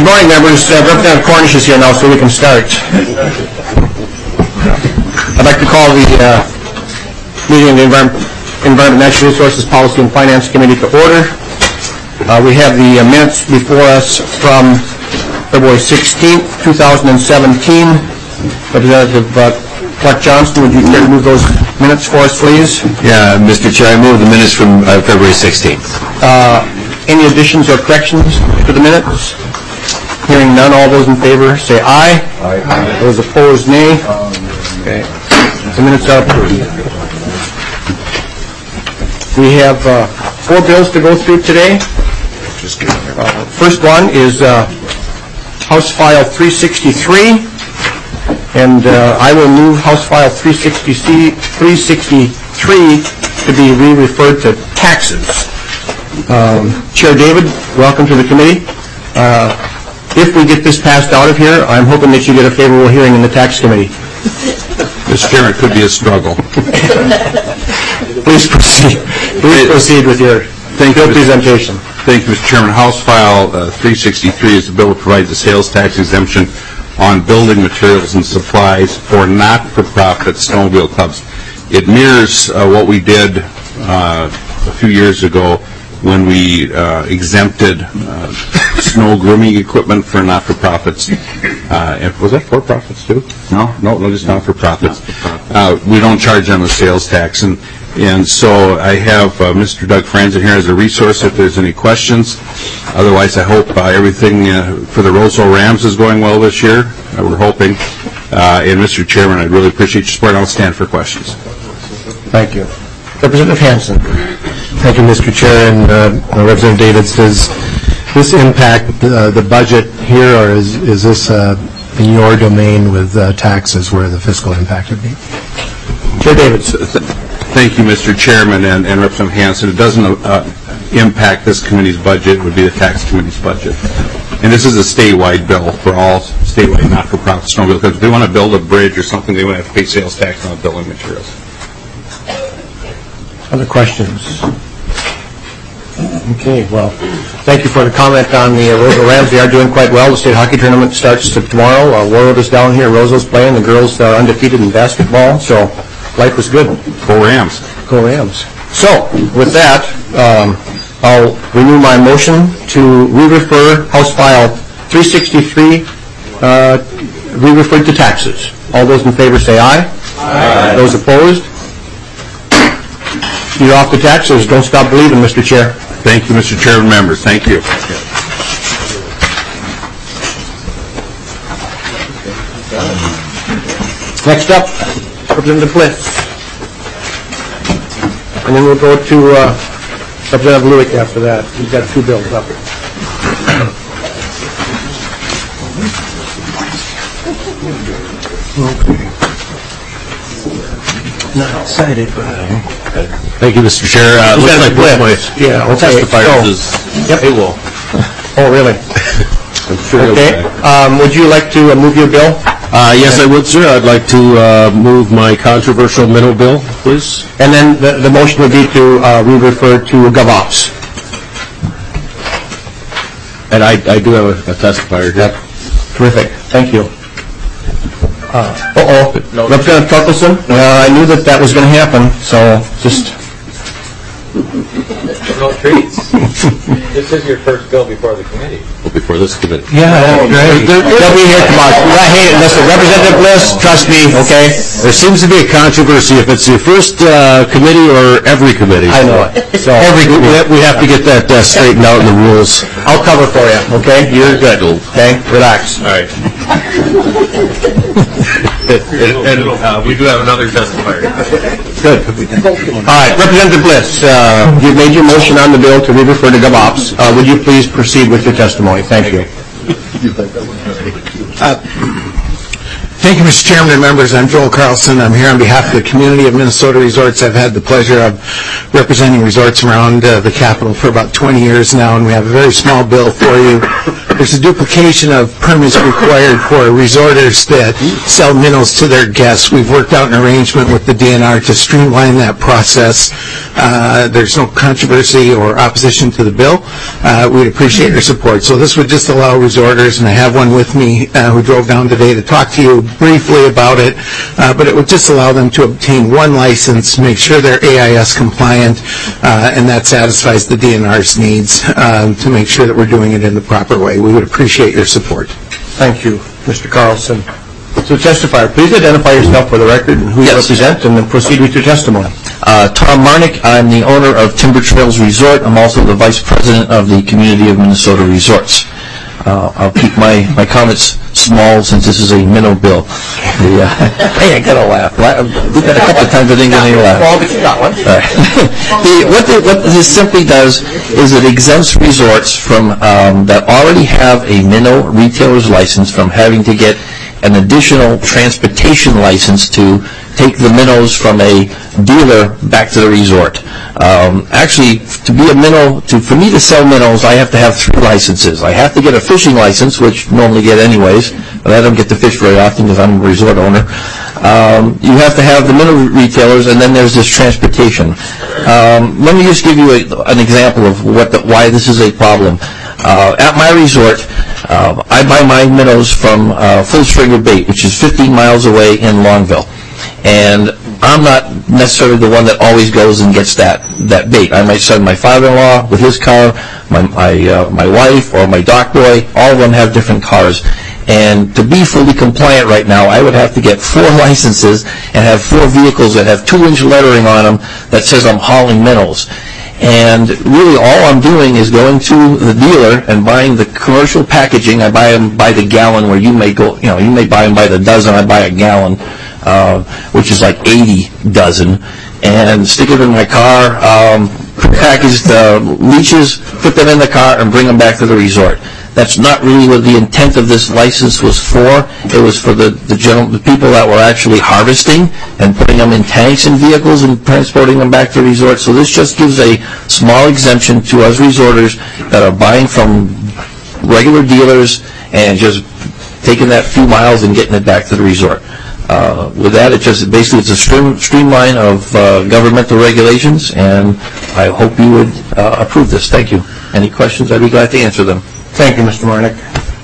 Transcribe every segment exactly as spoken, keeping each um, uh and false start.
morning, members. Uh, Representative Cornish is here now, so we can start. I'd like to call the uh, meeting of the Environment, Environment, Natural Resources Policy and Finance Committee to order. Uh, we have the uh, minutes before us from February sixteenth, two thousand seventeen. Representative uh, Clark Johnston, would you care to move those minutes for us, please? Yeah, Mister Chair, I move the minutes from uh, February sixteenth. Uh, any additions or corrections to the minutes? Hearing none, all those in favor say aye. Aye. Aye. Those opposed, nay. Okay. The minutes are approved. We have uh, four bills to go through today. Uh, first one is uh, House File three sixty-three, and uh, I will move House File three sixty-three to be re-referred to taxes. Um, Chair David, welcome to the committee. Uh, if we get this passed out of here, I'm hoping that you get a favorable hearing in the tax committee. Mister Chairman, it could be a struggle. Please proceed. Please proceed with your Thank bill you, presentation. Thank you, Mister Chairman. House File uh, three sixty-three is the bill that provides a sales tax exemption on building materials and supplies for not-for-profit snowmobile clubs. It mirrors uh, what we did uh, a few years ago when we uh, exempted uh, snow grooming equipment for not-for-profits. Uh, and was that for-profits too? No, no, no, just not-for-profits. Uh, we don't charge them a sales tax, and and so I have uh, Mister Doug Franzen here as a resource if there's any questions. Otherwise, I hope uh, everything uh, for the Roseville Rams is going well this year. Uh, we're hoping. Uh, and Mister Chairman, I'd really appreciate your support. I'll stand for questions. Thank you. Representative Hansen. Thank you, Mister Chair, and uh, Representative Davids. Does this impact uh, the budget here, or is, is this uh, in your domain with uh, taxes where the fiscal impact would be? Chair Davids. Thank you, Mister Chairman, and, and Representative Hansen. It doesn't uh, impact this committee's budget. It would be the tax committee's budget. And this is a statewide bill for all statewide not-for-profit snowmobile clubs. If they want to build a bridge or something, they would have to pay sales tax on the building materials. Other questions? Okay, well, thank you for the comment on the uh, Roseville Rams. They are doing quite well. The state hockey tournament starts tomorrow. Uh, Warroad is down here. Roseau's playing. The girls are undefeated in basketball, so life was good. Go Rams. Go Rams. So, with that, um, I'll renew my motion to re-refer House File three sixty-three, uh, re-referred to taxes. All those in favor say aye. Aye. Those opposed? You're off the taxes. Don't stop believing, Mister Chair. Thank you, Mister Chairman, members. Thank you. Next up, Representative Bliss. And then we'll go to uh, Representative Lewick after that. We've got two bills up. Not excited, but... Thank you, Mister Chair. Uh, looks like both my yeah, okay. testifiers so, is yep. able. Oh, really? I'm sure okay. Um, would you like to uh, move your bill? Uh, yes, I would, sir. I'd like to uh, move my controversial middle bill, please. And then the, the motion would be to uh, re-refer to GovOps. And I, I do have a, a testifier here. Yep. Terrific. Thank you. Uh, uh-oh. No. Representative Torkelson, uh, I knew that that was going to happen, so just... No treats. This is your first bill before the committee. Well, before this committee. Yeah, oh, great. They'll be here tomorrow. I hate it. Listen, Representative Bliss, trust me, okay? There seems to be a controversy if it's your first uh, committee or every committee. I know it. So every committee. We have to get that uh, straightened out in the rules. I'll cover for you, okay? You're good, okay? Relax. All right. and and uh, we do have another testifier. Good. All right, Representative Bliss, uh, you've made your motion on the bill to re-refer to GovOps. Uh, would you please proceed with your testimony? Thank you. Uh, thank you, Mister Chairman and members. I'm Joel Carlson. I'm here on behalf of the community of Minnesota Resorts. I've had the pleasure of representing resorts around uh, the capital for about twenty years now, and we have a very small bill for you there's a duplication of permits required for resorters that sell minnows to their guests. We've worked out an arrangement with the D N R to streamline that process. Uh, there's no controversy or opposition to the bill. Uh, we'd appreciate your support. So this would just allow resorters, and I have one with me uh, who drove down today to talk to you briefly about it, uh, but it would just allow them to obtain one license, make sure they're A I S compliant, uh, and that satisfies the D N R's needs uh, to make sure that we're doing it in the proper way. We would appreciate your support. Thank you, Mister Carlson. So testifier, please identify yourself for the record and who you represent, and then proceed with your testimony. Uh, Tom Marnick, I'm the owner of Timber Trails Resort. I'm also the vice president of the Community of Minnesota Resorts. Uh, I'll keep my, my comments small since this is a minnow bill. The, uh, hey, I gotta laugh. We've got a couple of times I didn't get any laugh. Well, but you got one. the, what, the, what this simply does is it exempts resorts from um, that already have a minnow retailer's license from having to get an additional transportation license to take the minnows from a dealer back to the resort. Um, actually, to be a minnow, to, for me to sell minnows, I have to have three licenses. I have to get a fishing license, which normally get anyways, but I don't get to fish very often because I'm a resort owner. Um, you have to have the minnow retailers, and then there's this transportation. Um, let me just give you a, an example of what the, why this is a problem. Uh, at my resort, uh, I buy my minnows from uh, Full Stringer Bait, which is fifteen miles away in Longville. And I'm not necessarily the one that always goes and gets that, that bait. I might send my father-in-law with his car, my my, uh, my wife, or my dock boy. All of them have different cars. And to be fully compliant right now, I would have to get four licenses and have four vehicles that have two-inch lettering on them that says I'm hauling minnows. And really all I'm doing is going to the dealer and buying the commercial packaging. I buy them by the gallon, where you may go, you know, you may buy them by the dozen. I buy a gallon, uh, which is like eighty dozen, and stick it in my car, um, prepackaged uh, leeches, put them in the car, and bring them back to the resort. That's not really what the intent of this license was for. It was for the the, general, the people that were actually harvesting and putting them in tanks and vehicles and transporting them back to the resort. So this just gives a small exemption to us resorters that are buying from regular dealers and just taking that few miles and getting it back to the resort. Uh, with that, it just basically it's a stream, streamline of uh, governmental regulations, and I hope you would uh, approve this. Thank you. Any questions? I'd be glad to answer them. Thank you, Mister Marnick.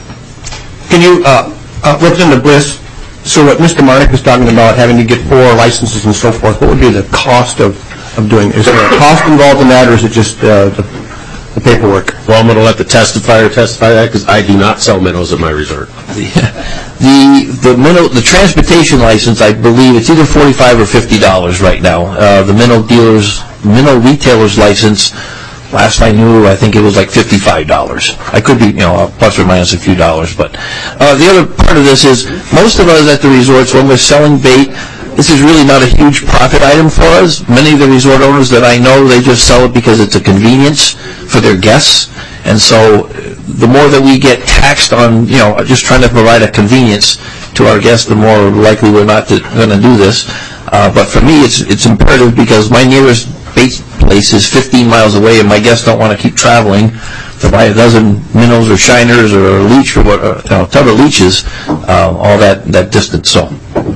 Can you, uh, uh, Representative Bliss, so what Mister Marnick was talking about, having to get four licenses and so forth, what would be the cost of, of doing it? Is there a cost involved in that, or is it just uh, the, the paperwork? Well, I'm going to let the testifier testify that because I do not sell minnows at my resort. The the the, minnow, the transportation license, I believe, it's either forty-five or fifty dollars right now. Uh, the minnow dealers, minnow retailers license, last I knew, I think it was like fifty-five dollars. I could be, you know, plus or minus a few dollars. But uh, the other part of this is most of us at the resorts, when we're selling bait, this is really not a huge profit item for us. Many of the resort owners that I know, they just sell it because it's a convenience for their guests. And so the more that we get taxed on, you know, just trying to provide a convenience to our guests, the more likely we're not going to do this. Uh, but for me, it's it's imperative because my nearest bait place is fifteen miles away, and my guests don't want to keep traveling to buy a dozen minnows or shiners or a leech or what, uh, you know, a tub of leeches, uh, all that, that distance. So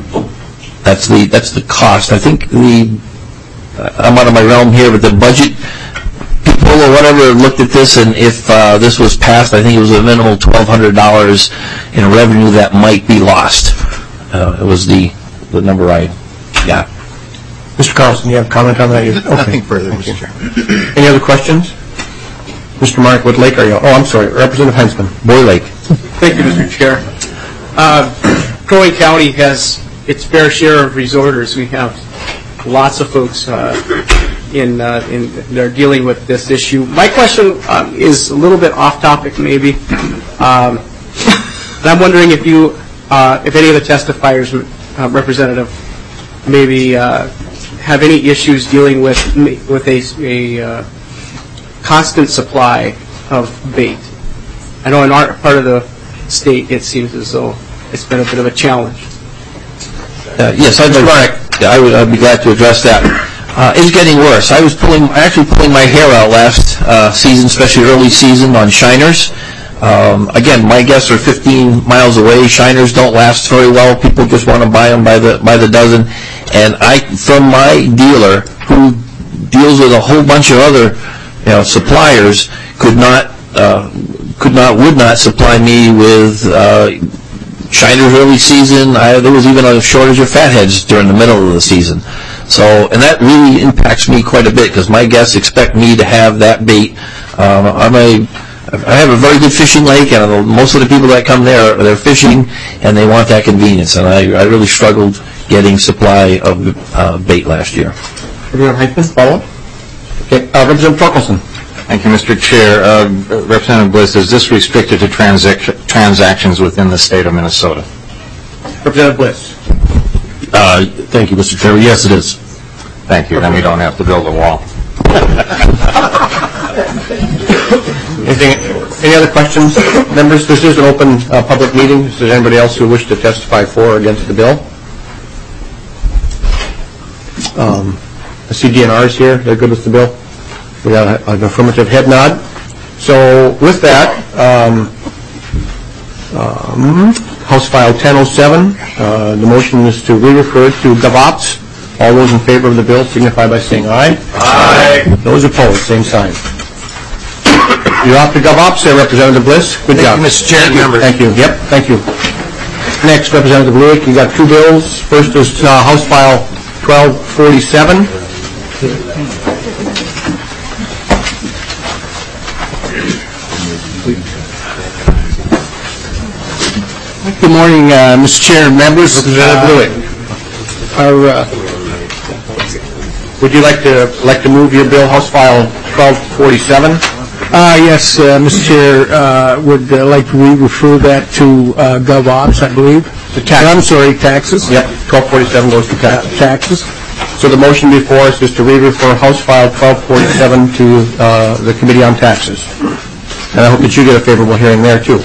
that's the that's the cost. I think the I'm out of my realm here, but the budget people or whatever looked at this, and if uh, this was passed, I think it was a minimal twelve hundred dollars in revenue that might be lost. Uh, it was the the number I got. Mister Carlson, you have a comment on that? Okay. Nothing further, Mister Chairman. Any other questions? Mister Mark, what lake are you on? Oh, I'm sorry, Representative Heinzman. Boy Lake. Thank you, Mister Chair. Uh, Crow Wing County has its fair share of resorters. We have lots of folks uh, in uh, in they're dealing with this issue. My question um, is a little bit off topic, maybe. Um, and I'm wondering if you, uh, if any of the testifiers, uh, Representative, maybe uh, have any issues dealing with with a, a uh, constant supply of bait. I know in our part of the state, it seems as though it's been a bit of a challenge. Uh, yes, I'd like, I would I'd be glad to address that. Uh, it's getting worse. I was pulling, actually pulling my hair out last uh, season, especially early season, on shiners. Um, again, my guests are fifteen miles away. Shiners don't last very well. People just want to buy them by the by the dozen. And I, from my dealer, who deals with a whole bunch of other, you know, suppliers, could not, uh, could not, would not supply me with uh, Shiners early season. I, there was even a shortage of fatheads during the middle of the season. So, and that really impacts me quite a bit because my guests expect me to have that bait. Um, I'm a I have a very good fishing lake, and most of the people that come there, they're fishing, and they want that convenience. And I, I really struggled getting supply of uh, bait last year. Representative Heitman, follow-up? Okay, uh, Representative Torkelson. Thank you, Mister Chair. Uh, Representative Bliss, is this restricted to transac- transactions within the state of Minnesota? Representative Bliss. Uh, thank you, Mister Chairman. Yes, it is. Thank you. Then we don't have to build a wall. Anything, any other questions? Members, this is an open uh, public meeting. Is there anybody else who wishes to testify for or against the bill? Um, I see D N R is here. They're good with the bill. We got a, an affirmative head nod. So with that, um, um, House File ten oh seven, uh, the motion is to re-refer to GovOps. All those in favor of the bill signify by saying aye. Aye. Those opposed, same sign. You're off to GovOps there, Representative Bliss. Good job. Thank you, Mister Chair. Members. Thank you. Yep, thank you. Next, Representative Lewick, you got two bills. First is uh, House File twelve forty-seven. Good morning, uh, Mister Chair and members. Representative Lewick. Our, uh, Would you like to like to move your bill, House File twelve forty-seven? uh, yes, uh, Mister Chair, uh, would uh, like to re-refer that to uh, GovOps, I believe. The tax. I'm sorry, taxes. Yep, twelve forty-seven goes to Uh, tax. taxes. So the motion before us is to re-refer House File twelve forty-seven to uh, the Committee on Taxes. And I hope that you get a favorable hearing there, too.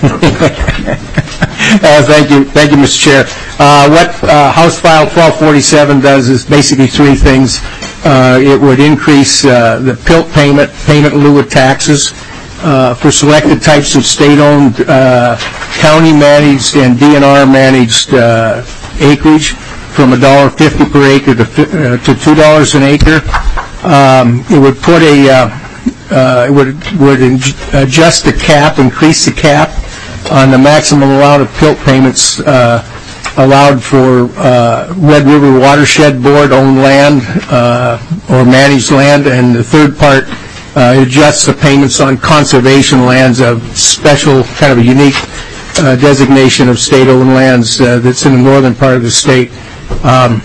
Uh, thank you, thank you, Mister Chair. Uh, what uh, House File twelve forty-seven does is basically three things. Uh, it would increase uh, the P I L T payment, payment in lieu of taxes, uh, for selected types of state-owned, uh, county-managed, and D N R-managed uh, acreage from one dollar fifty per acre to uh, to two dollars an acre. Um, it would put a uh, uh, it would would adjust the cap, increase the cap on the maximum amount of P I L T payments uh, allowed for uh, Red River Watershed Board owned land uh, or managed land, and the third part uh, adjusts the payments on conservation lands, a special kind of a unique uh, designation of state-owned lands uh, that's in the northern part of the state. Um,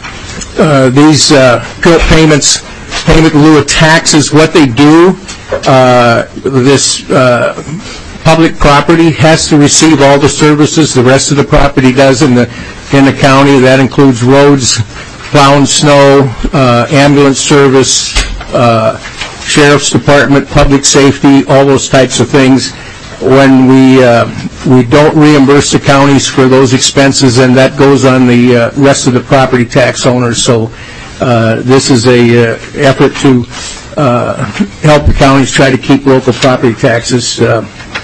uh, these uh, P I L T payments, payment in lieu of taxes, what they do, uh, this uh, public property has to receive all the services the rest of the property does in the in the county. That includes roads, plowing snow, uh, ambulance service, uh, sheriff's department, public safety, all those types of things. When we uh, we don't reimburse the counties for those expenses, and that goes on the uh, rest of the property tax owners. So uh, this is a uh, effort to uh, help the counties try to keep local property taxes uh,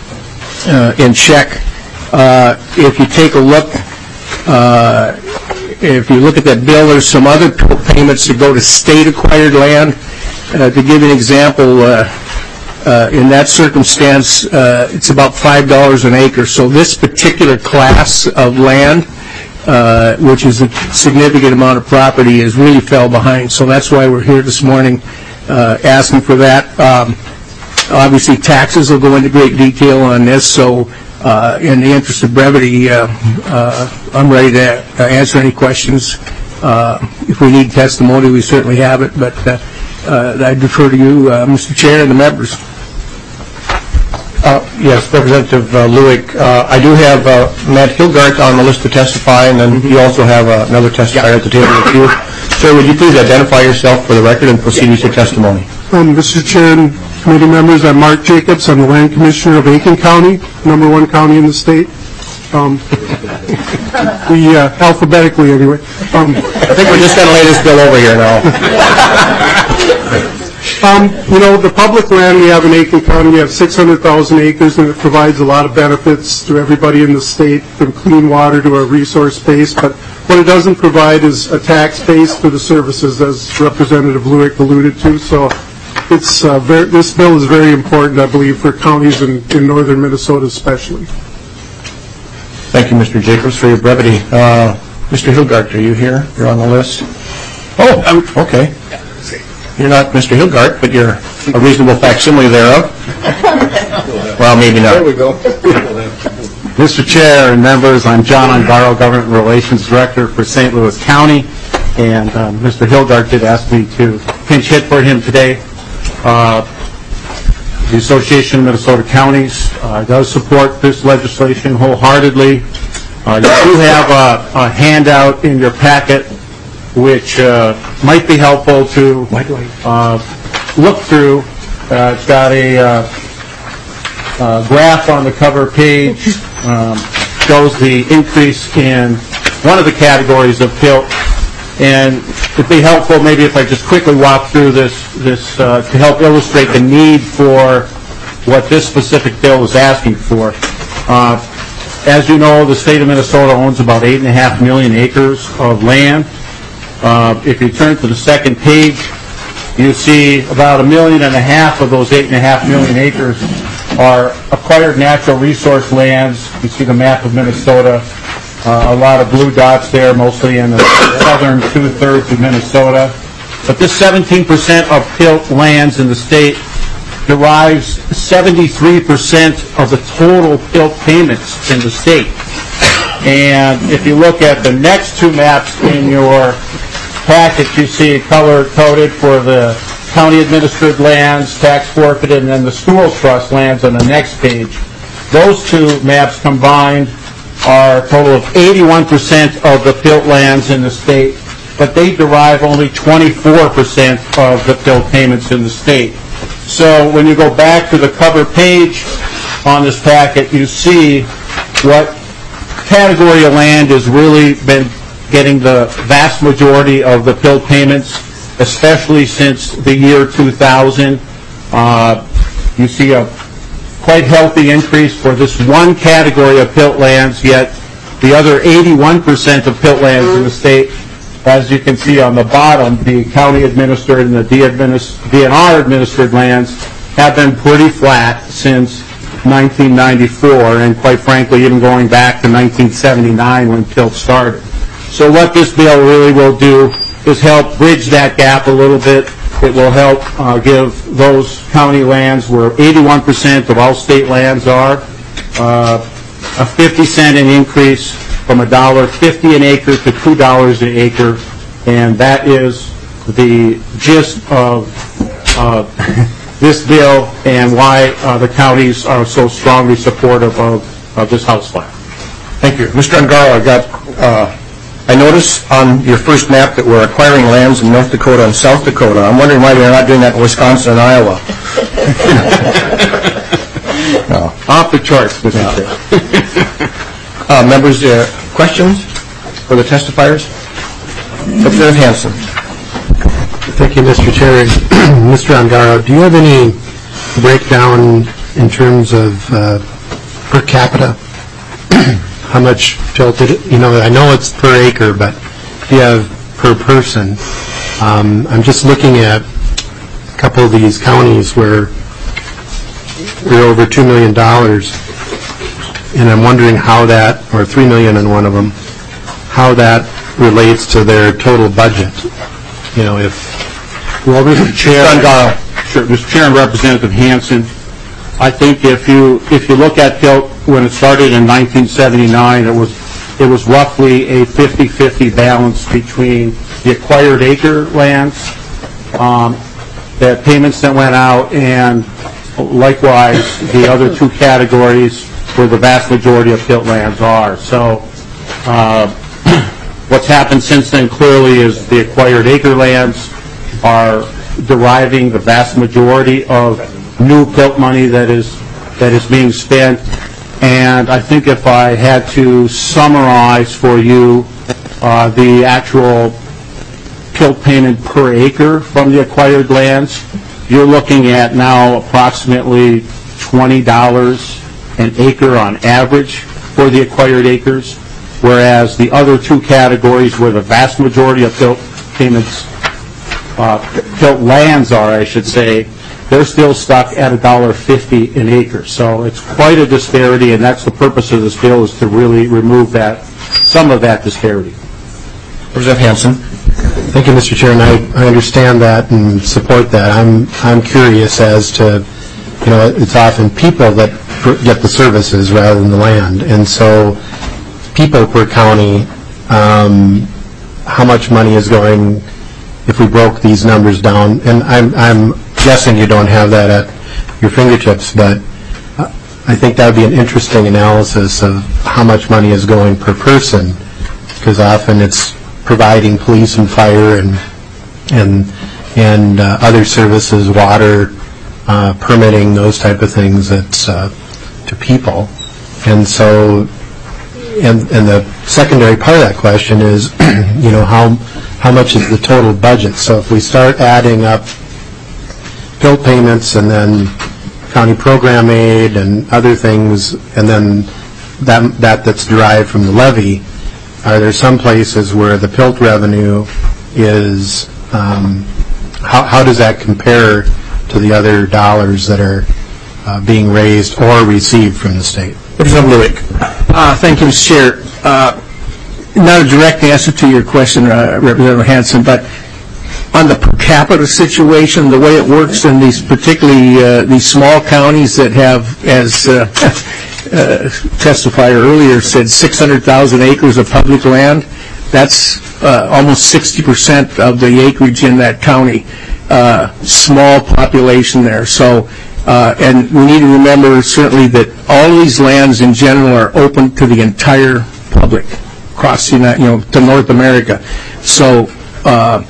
Uh, in check. Uh, if you take a look, uh, if you look at that bill, there's some other payments that go to state-acquired land. Uh, to give you an example, uh, uh, in that circumstance, uh, it's about five dollars an acre. So this particular class of land, uh, which is a significant amount of property, is really fell behind. So that's why we're here this morning uh, asking for that. Um, Obviously, taxes will go into great detail on this, so uh, in the interest of brevity, uh, uh, I'm ready to uh, answer any questions. Uh, if we need testimony, we certainly have it, but uh, uh, I defer to you, uh, Mister Chair, and the members. Uh, yes, Representative uh, Lewick, uh, I do have uh, Matt Hilgart on the list to testify, and then you also have uh, another testifier at the table with you. Sir, would you please identify yourself for the record and proceed with your testimony? Um, Mister Chair and committee members, I'm Mark Jacobs. I'm the Land Commissioner of Aiken County, number one county in the state. Um, we, uh, alphabetically anyway. Um, I think we're just going to lay this bill over here now. Um, you know, the public land we have in Aiken County, we have six hundred thousand acres, and it provides a lot of benefits to everybody in the state, from clean water to a resource base. But what it doesn't provide is a tax base for the services, as Representative Lueck alluded to. So it's uh, very, this bill is very important, I believe, for counties in, in northern Minnesota especially. Thank you, Mister Jacobs, for your brevity. Uh, Mister Hilgart, are you here? You're on the list. Oh, okay. You're not Mister Hilgart, but you're a reasonable facsimile thereof. Well, maybe not. There we go. Mister Chair and members, I'm John Ungaro, Government Relations Director for Saint Louis County, and uh, Mister Hilgart did ask me to pinch hit for him today. Uh, the Association of Minnesota Counties uh, does support this legislation wholeheartedly. Uh, you do have a, a handout in your packet which uh, might be helpful to uh, look through. Uh, it's got a uh, uh, graph on the cover page, um, shows the increase in one of the categories of P I L T, and it'd be helpful maybe if I just quickly walk through this, this uh, to help illustrate the need for what this specific bill is asking for. Uh, as you know, the state of Minnesota owns about eight and a half million acres of land. Uh, if you turn to the second page, you see about a million and a half of those eight and a half million acres are acquired natural resource lands. You see the map of Minnesota, uh, a lot of blue dots there, mostly in the southern two-thirds of Minnesota. But this seventeen percent of P I L T lands in the state derives seventy-three percent of the total P I L T payments in the state. And if you look at the next two maps in your packet, you see color-coded for the county-administered lands, tax forfeited, and then the school trust lands on the next page. Those two maps combined are a total of eighty-one percent of the P I L T lands in the state, but they derive only twenty-four percent of the P I L T payments in the state. So when you go back to the cover page on this packet, you see what category of land has really been getting the vast majority of the P I L T payments, especially since the year two thousand. Uh, you see a quite healthy increase for this one category of P I L T lands, yet the other eighty-one percent of P I L T lands in the state, as you can see on the bottom, the county-administered and the D N R-administered lands have been pretty flat since nineteen ninety-four, and quite frankly, even going back to nineteen seventy-nine when P I L T started. So what this bill really will do is help bridge that gap a little bit. It will help uh, give those county lands where eighty-one percent of all state lands are uh, a fifty cent an increase from one dollar fifty an acre to two dollars an acre, and that is the gist of uh, this bill and why uh, the counties are so strongly supportive of, of this House file. Thank you. Mister Ungaro, I got, uh, I noticed on your first map that we're acquiring lands in North Dakota and South Dakota. I'm wondering why they're not doing that in Wisconsin and Iowa. No. Off the charts, Mister No. Chair. Uh, members, uh, questions for the testifiers? Representative Hansen. Thank you, Mister Chair. Mister Ungaro, do you have any breakdown in terms of uh, per capita? How much P I L T, you know, I know it's per acre, but if you have per person, um, I'm just looking at a couple of these counties where we're over two million dollars, and I'm wondering how that, or three million dollars in one of them, how that relates to their total budget. You know, if... Well, Mister Chair, uh, sure, Mister Chair and Representative Hansen, I think if you if you look at P I L T when it started in nineteen seventy-nine, it was it was roughly a fifty-fifty balance between the acquired acre lands, um, the payments that went out, and likewise the other two categories where the vast majority of P I L T lands are. So uh, what's happened since then clearly is the acquired acre lands are deriving the vast majority of new P I L T money that is that is being spent. And I think if I had to summarize for you uh, the actual P I L T payment per acre from the acquired lands, you're looking at now approximately twenty dollars an acre on average for the acquired acres, whereas the other two categories where the vast majority of tilt payments, uh, tilt lands are, I should say, they're still stuck at one dollar fifty an acre. So it's quite a disparity, and that's the purpose of this bill, is to really remove that, some of that disparity. Representative Hansen. Thank you, Mister Chair, and I, I understand that and support that. I'm I'm curious as to, you know, it's often people that get the services rather than the land, and so people per county, um, how much money is going, if we broke these numbers down, and I'm, I'm guessing you don't have that at your fingertips, but I think that would be an interesting analysis of how much money is going per person, because often it's providing police and fire and and and uh, other services, water, uh, permitting, those type of things that's uh, to people. And so, and and the secondary part of that question is, you know, how how much is the total budget? So if we start adding up bill payments and then county program aid and other things, and then that that that's derived from the levy, are there some places where the P I L T revenue is, um, how, how does that compare to the other dollars that are uh, being raised or received from the state? Representative Lewick. Uh, thank you, Mister Chair. Uh, not a direct answer to your question, uh, Representative Hansen, but on the per capita situation, the way it works in these particularly uh, these small counties that have, as uh, uh, testifier earlier said, six hundred thousand acres of public land, that's uh, almost sixty percent of the acreage in that county. Uh, small population there. So, uh, and we need to remember certainly that all these lands in general are open to the entire public across the United, you know, to North America. So, uh,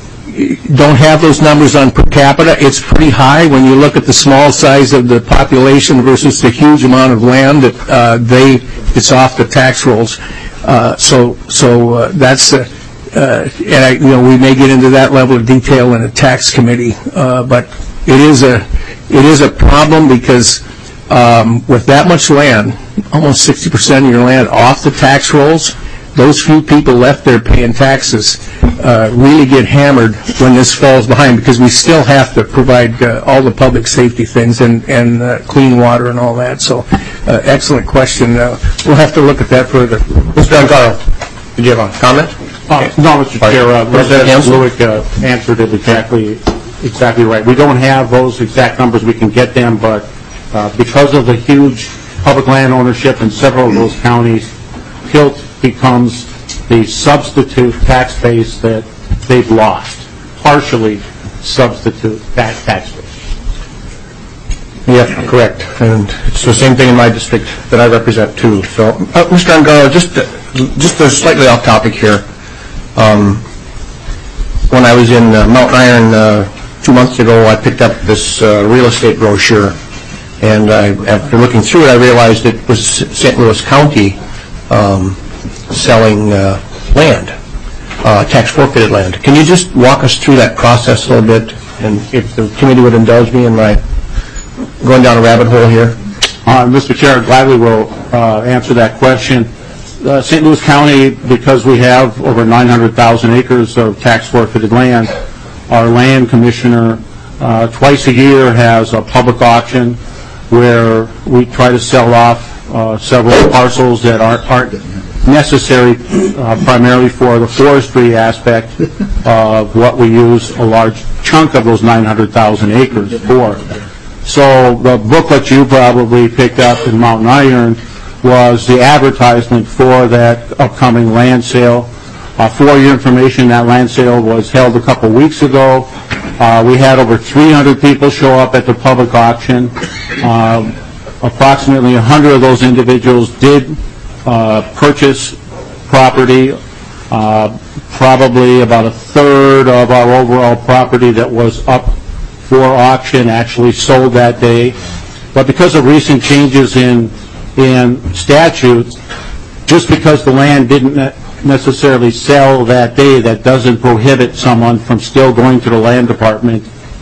don't have those numbers on per capita. It's pretty high when you look at the small size of the population versus the huge amount of land that uh, they it's off the tax rolls. Uh, so so uh, that's uh, uh, and I, you know, we may get into that level of detail in a tax committee, uh, but it is a it is a problem because um, with that much land, almost sixty percent of your land off the tax rolls, those few people left there paying taxes uh, really get hammered when this falls behind, because we still have to provide uh, all the public safety things and, and uh, clean water and all that. So, uh, excellent question. Uh, we'll have to look at that further. Mister Ancaro, did you have a comment? Uh, no, Mister Chair. Uh, Representative Lewick uh, answered it exactly, exactly right. We don't have those exact numbers. We can get them, but uh, because of the huge public land ownership in several of those counties, P I L T becomes the substitute tax base that they've lost, partially substitute that tax base. Yeah, correct. And it's the same thing in my district that I represent too. So, uh, Mister Angaro, just uh, just uh, slightly off topic here. Um, when I was in uh, Mountain Iron uh, two months ago, I picked up this uh, real estate brochure, and I, after looking through it, I realized it was Saint Louis County um, selling uh, land, uh, tax forfeited land. Can you just walk us through that process a little bit, and if the committee would indulge me in my going down a rabbit hole here? Uh, Mister Chair, I gladly will uh, answer that question. Uh, Saint Louis County, because we have over nine hundred thousand acres of tax forfeited land, our land commissioner uh, twice a year has a public auction where we try to sell off uh, several parcels that aren't, aren't necessary uh, primarily for the forestry aspect of what we use a large chunk of those nine hundred thousand acres for. So the booklet you probably picked up in Mountain Iron was the advertisement for that upcoming land sale. Uh, for your information, that land sale was held a couple weeks ago. Uh, we had over three hundred people show up at the public auction. Uh, approximately one hundred of those individuals did uh, purchase property. Uh, probably about a third of our overall property that was up for auction actually sold that day. But because of recent changes in in statutes, just because the land didn't ne- necessarily sell that day, that doesn't prohibit someone from still going to the land department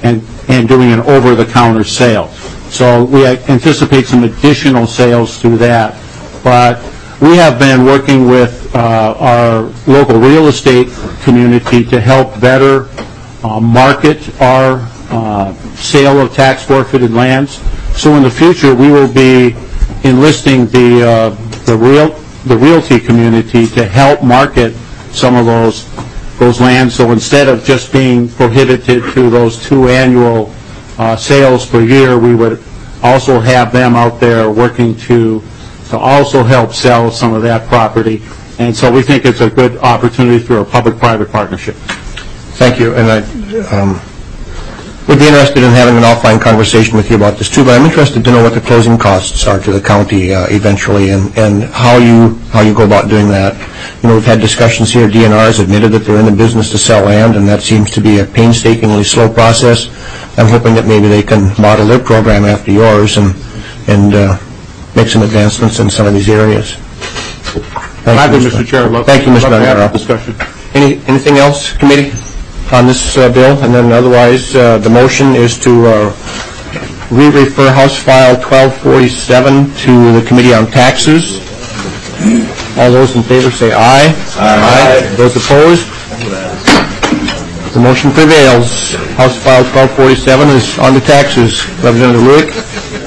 and, and doing an over-the-counter sale. So we anticipate some additional sales through that. But we have been working with uh, our local real estate community to help better uh, market our uh, sale of tax forfeited lands. So in the future, we will be enlisting the uh, the real the realty community to help market some of those those lands. So instead of just being prohibited to those two annual uh, sales per year, we would also have them out there working to to also help sell some of that property. And so we think it's a good opportunity through a public-private partnership. Thank you. And I um, would be interested in having an offline conversation with you about this too, but I'm interested to know what the closing costs are to the county uh, eventually, and, and how you how you go about doing that. You know, we've had discussions here. D N R has admitted that they're in the business to sell land, and that seems to be a painstakingly slow process. I'm hoping that maybe they can model their program after yours and and uh, make some advancements in some of these areas. Thank you, Mister Chair. Love, Thank you, Mister love to have Angaro. a discussion. Any, anything else, committee, on this uh, bill? And then otherwise, uh, the motion is to uh, re-refer House File twelve forty-seven to the Committee on Taxes. All those in favor say aye. Aye. Aye. Those opposed? The motion prevails. House File twelve forty-seven is on to taxes. Representative Lueck.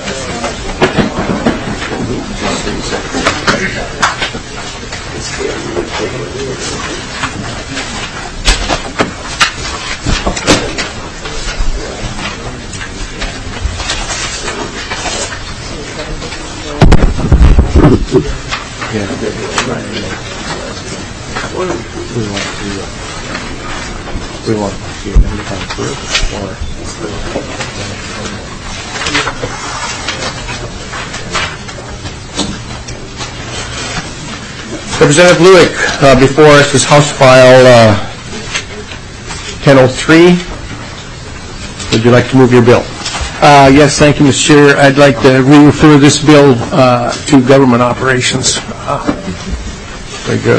We want to see it anytime through or Representative Lueck, uh, before us is House File uh, ten oh three. Would you like to move your bill? Uh, yes, thank you, Mister Chair. I'd like to re-refer this bill uh, to government operations. Uh, Very good.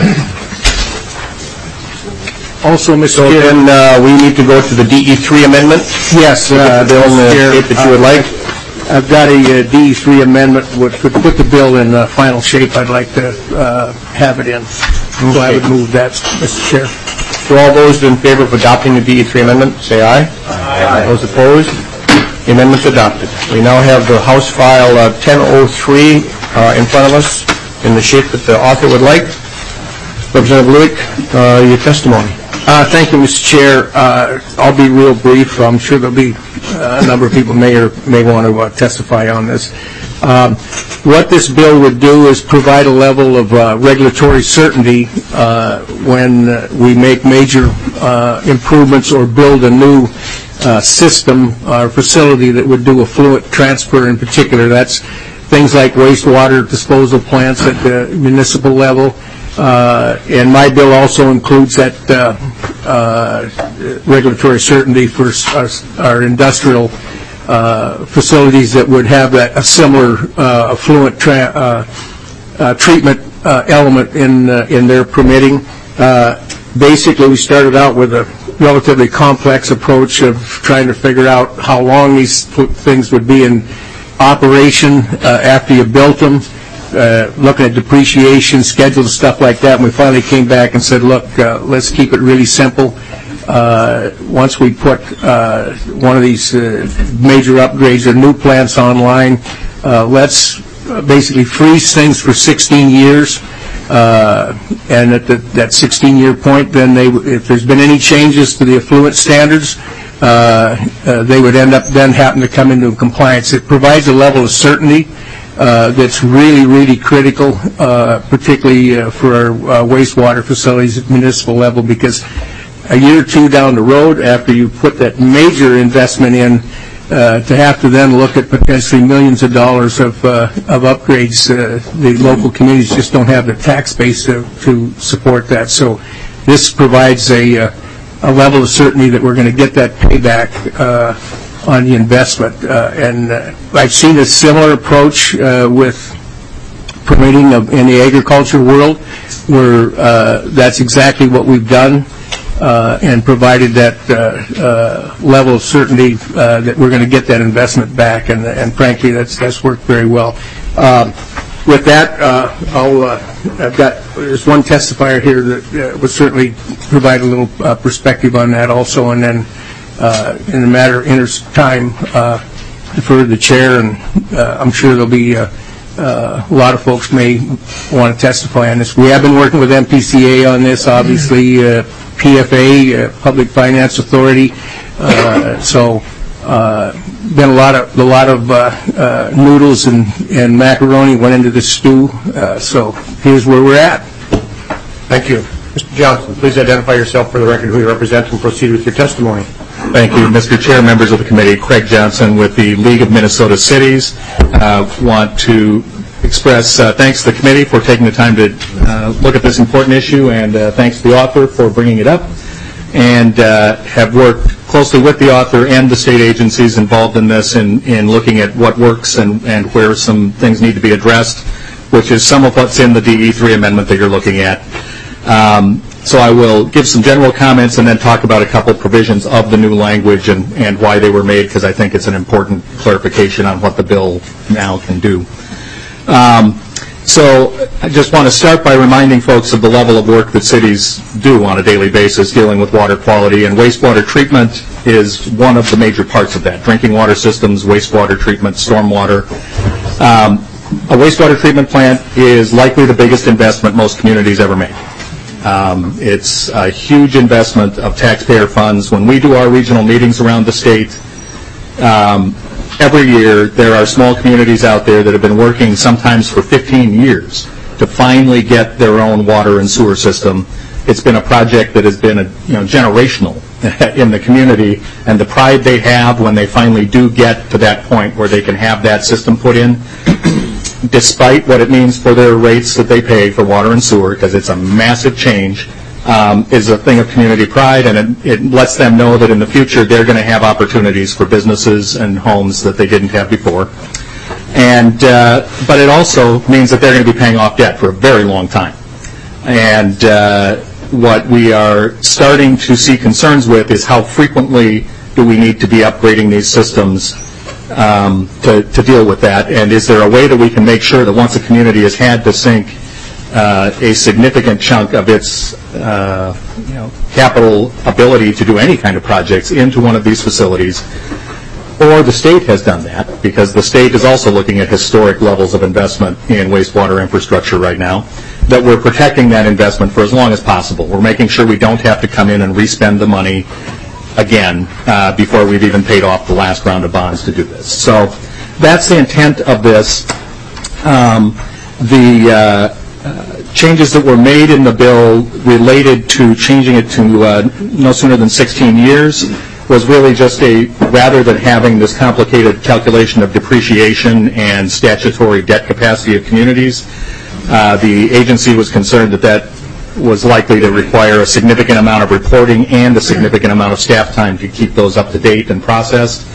Also, Mister So Chair, then uh, we need to go to the D E three amendment. yes, uh, The bill in the Chair, shape that you would like. I've got a uh, D E three amendment which would put the bill in uh, final shape. I'd like to uh, have it in. So I would move that, Mister Chair. So all those in favor of adopting the D E three amendment, say aye. Aye. Those opposed? The amendment's adopted. We now have the House File uh, ten oh three uh, in front of us in the shape that the author would like. Representative Lueck, uh, your testimony. Uh, thank you, Mister Chair. Uh, I'll be real brief. I'm sure there'll be uh, a number of people may or may want to uh, testify on this. Um, what this bill would do is provide a level of uh, regulatory certainty uh, when uh, we make major uh, improvements or build a new uh, system or facility that would do effluent transfer in particular. That's things like wastewater disposal plants at the municipal level. Uh, and my bill also includes that uh, uh, regulatory certainty for our, our industrial uh, facilities that would have that a similar uh, effluent tra uh, uh, treatment uh, element in uh, in their permitting. Uh, basically, we started out with a relatively complex approach of trying to figure out how long these things would be in operation uh, after you built them. Uh, looking at depreciation, schedules, stuff like that, and we finally came back and said, look, uh, let's keep it really simple. Uh, once we put uh, one of these uh, major upgrades or new plants online, uh, let's basically freeze things for sixteen years. Uh, and at the, that sixteen-year point, then they, if there's been any changes to the effluent standards, uh, uh, they would end up then having to come into compliance. It provides a level of certainty Uh, that's really, really critical, uh, particularly uh, for our uh, wastewater facilities at municipal level, because a year or two down the road, after you put that major investment in, uh, to have to then look at potentially millions of dollars of, uh, of upgrades, uh, the local communities just don't have the tax base to, to support that. So this provides a, uh, a level of certainty that we're going to get that payback uh, on the investment. Uh, and uh, I've seen a similar approach uh, with permitting of, in the agriculture world, where uh, that's exactly what we've done. uh, and provided that uh, uh, level of certainty uh, that we're going to get that investment back, and, and frankly, that's that's worked very well. Uh, with that, uh, I'll, uh, I've got there's one testifier here that uh, would certainly provide a little uh, perspective on that also, and then uh, in a matter of inter- time, uh, defer to the chair, and uh, I'm sure there'll be uh, uh, a lot of folks may want to testify on this. We have been working with M P C A on this, obviously, uh, P F A, uh, Public Finance Authority, uh, so uh, been a lot of a lot of uh, uh, noodles and, and macaroni went into this stew, uh, so here's where we're at. Thank you. Mister Johnson, please identify yourself for the record, who you represent, and proceed with your testimony. Thank you, Mister Chair, members of the committee. Craig Johnson with the League of Minnesota Cities. Uh, want to express uh, thanks to the committee for taking the time to uh, look at this important issue, and uh, thanks to the author for bringing it up, and uh, have worked closely with the author and the state agencies involved in this in, in looking at what works and, and where some things need to be addressed, which is some of what's in the D E three amendment that you're looking at. Um, So I will give some general comments and then talk about a couple of provisions of the new language and, and why they were made, because I think it's an important clarification on what the bill now can do. Um, so I just want to start by reminding folks of the level of work that cities do on a daily basis dealing with water quality, and wastewater treatment is one of the major parts of that. Drinking water systems, wastewater treatment, stormwater. Um, a wastewater treatment plant is likely the biggest investment most communities ever make. Um, it's a huge investment of taxpayer funds. When we do our regional meetings around the state, um, every year there are small communities out there that have been working sometimes for fifteen years to finally get their own water and sewer system. It's been a project that has been a, you know, generational in the community, and the pride they have when they finally do get to that point where they can have that system put in, despite what it means for their rates that they pay for water and sewer, because it's a massive change, um, is a thing of community pride, and it, it lets them know that in the future they're going to have opportunities for businesses and homes that they didn't have before. And uh, but it also means that they're going to be paying off debt for a very long time. And uh, what we are starting to see concerns with is how frequently do we need to be upgrading these systems Um, to, to deal with that, and is there a way that we can make sure that once a community has had to sink uh, a significant chunk of its uh, you know, capital ability to do any kind of projects into one of these facilities, or the state has done that, because the state is also looking at historic levels of investment in wastewater infrastructure right now, that we're protecting that investment for as long as possible. We're making sure we don't have to come in and re-spend the money again uh, before we've even paid off the last round of bonds to do this. So that's the intent of this. Um, the uh, uh, changes that were made in the bill related to changing it to uh, no sooner than sixteen years was really just a, rather than having this complicated calculation of depreciation and statutory debt capacity of communities, uh, the agency was concerned that that was likely to require a significant amount of reporting and a significant amount of staff time to keep those up to date and processed.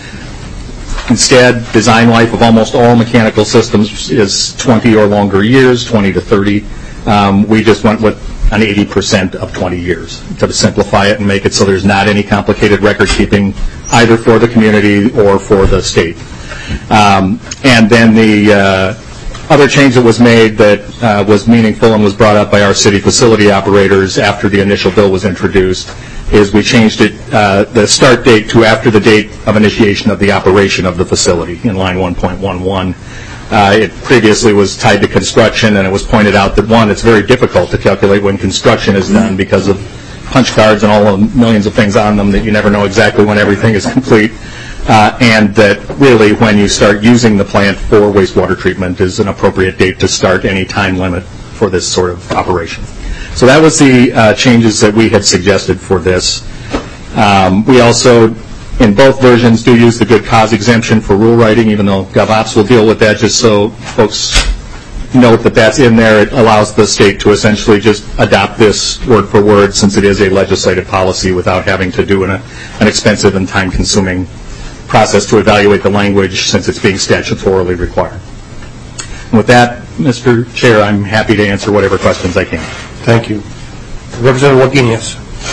Instead, design life of almost all mechanical systems is twenty or longer years, twenty to thirty. Um, we just went with an eighty percent of twenty years to simplify it and make it so there's not any complicated record keeping either for the community or for the state. Um, and then the uh, other change that was made that uh, was meaningful and was brought up by our city facility operators after the initial bill was introduced is we changed it, uh, the start date to after the date of initiation of the operation of the facility in line one point one one. Uh, it previously was tied to construction, and it was pointed out that, one, it's very difficult to calculate when construction is done because of punch cards and all the millions of things on them that you never know exactly when everything is complete. Uh, and that really when you start using the plant for wastewater treatment is an appropriate date to start any time limit for this sort of operation. So that was the uh, changes that we had suggested for this. Um, we also, in both versions, do use the good cause exemption for rule writing, even though GovOps will deal with that, just so folks note that that's in there. It allows the state to essentially just adopt this word for word, since it is a legislative policy, without having to do an, an expensive and time-consuming process to evaluate the language, since it's being statutorily required. And with that, Mister Chair, I'm happy to answer whatever questions I can. Thank you. Representative Wagenius.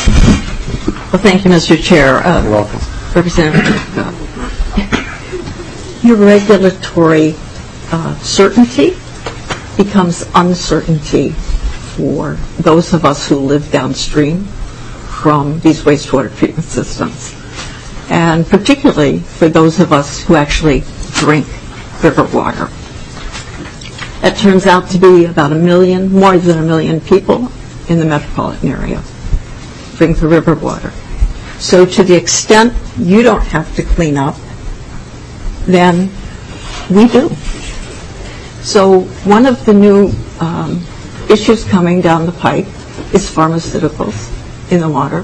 Well, thank you, Mister Chair. Uh, You're welcome. Representative, uh, your regulatory uh, certainty becomes uncertainty for those of us who live downstream from these wastewater treatment systems, and particularly for those of us who actually drink river water. That turns out to be about a million, more than a million people in the metropolitan area drink the river water. So to the extent you don't have to clean up, then we do. So one of the new um, issues coming down the pike is pharmaceuticals in the water.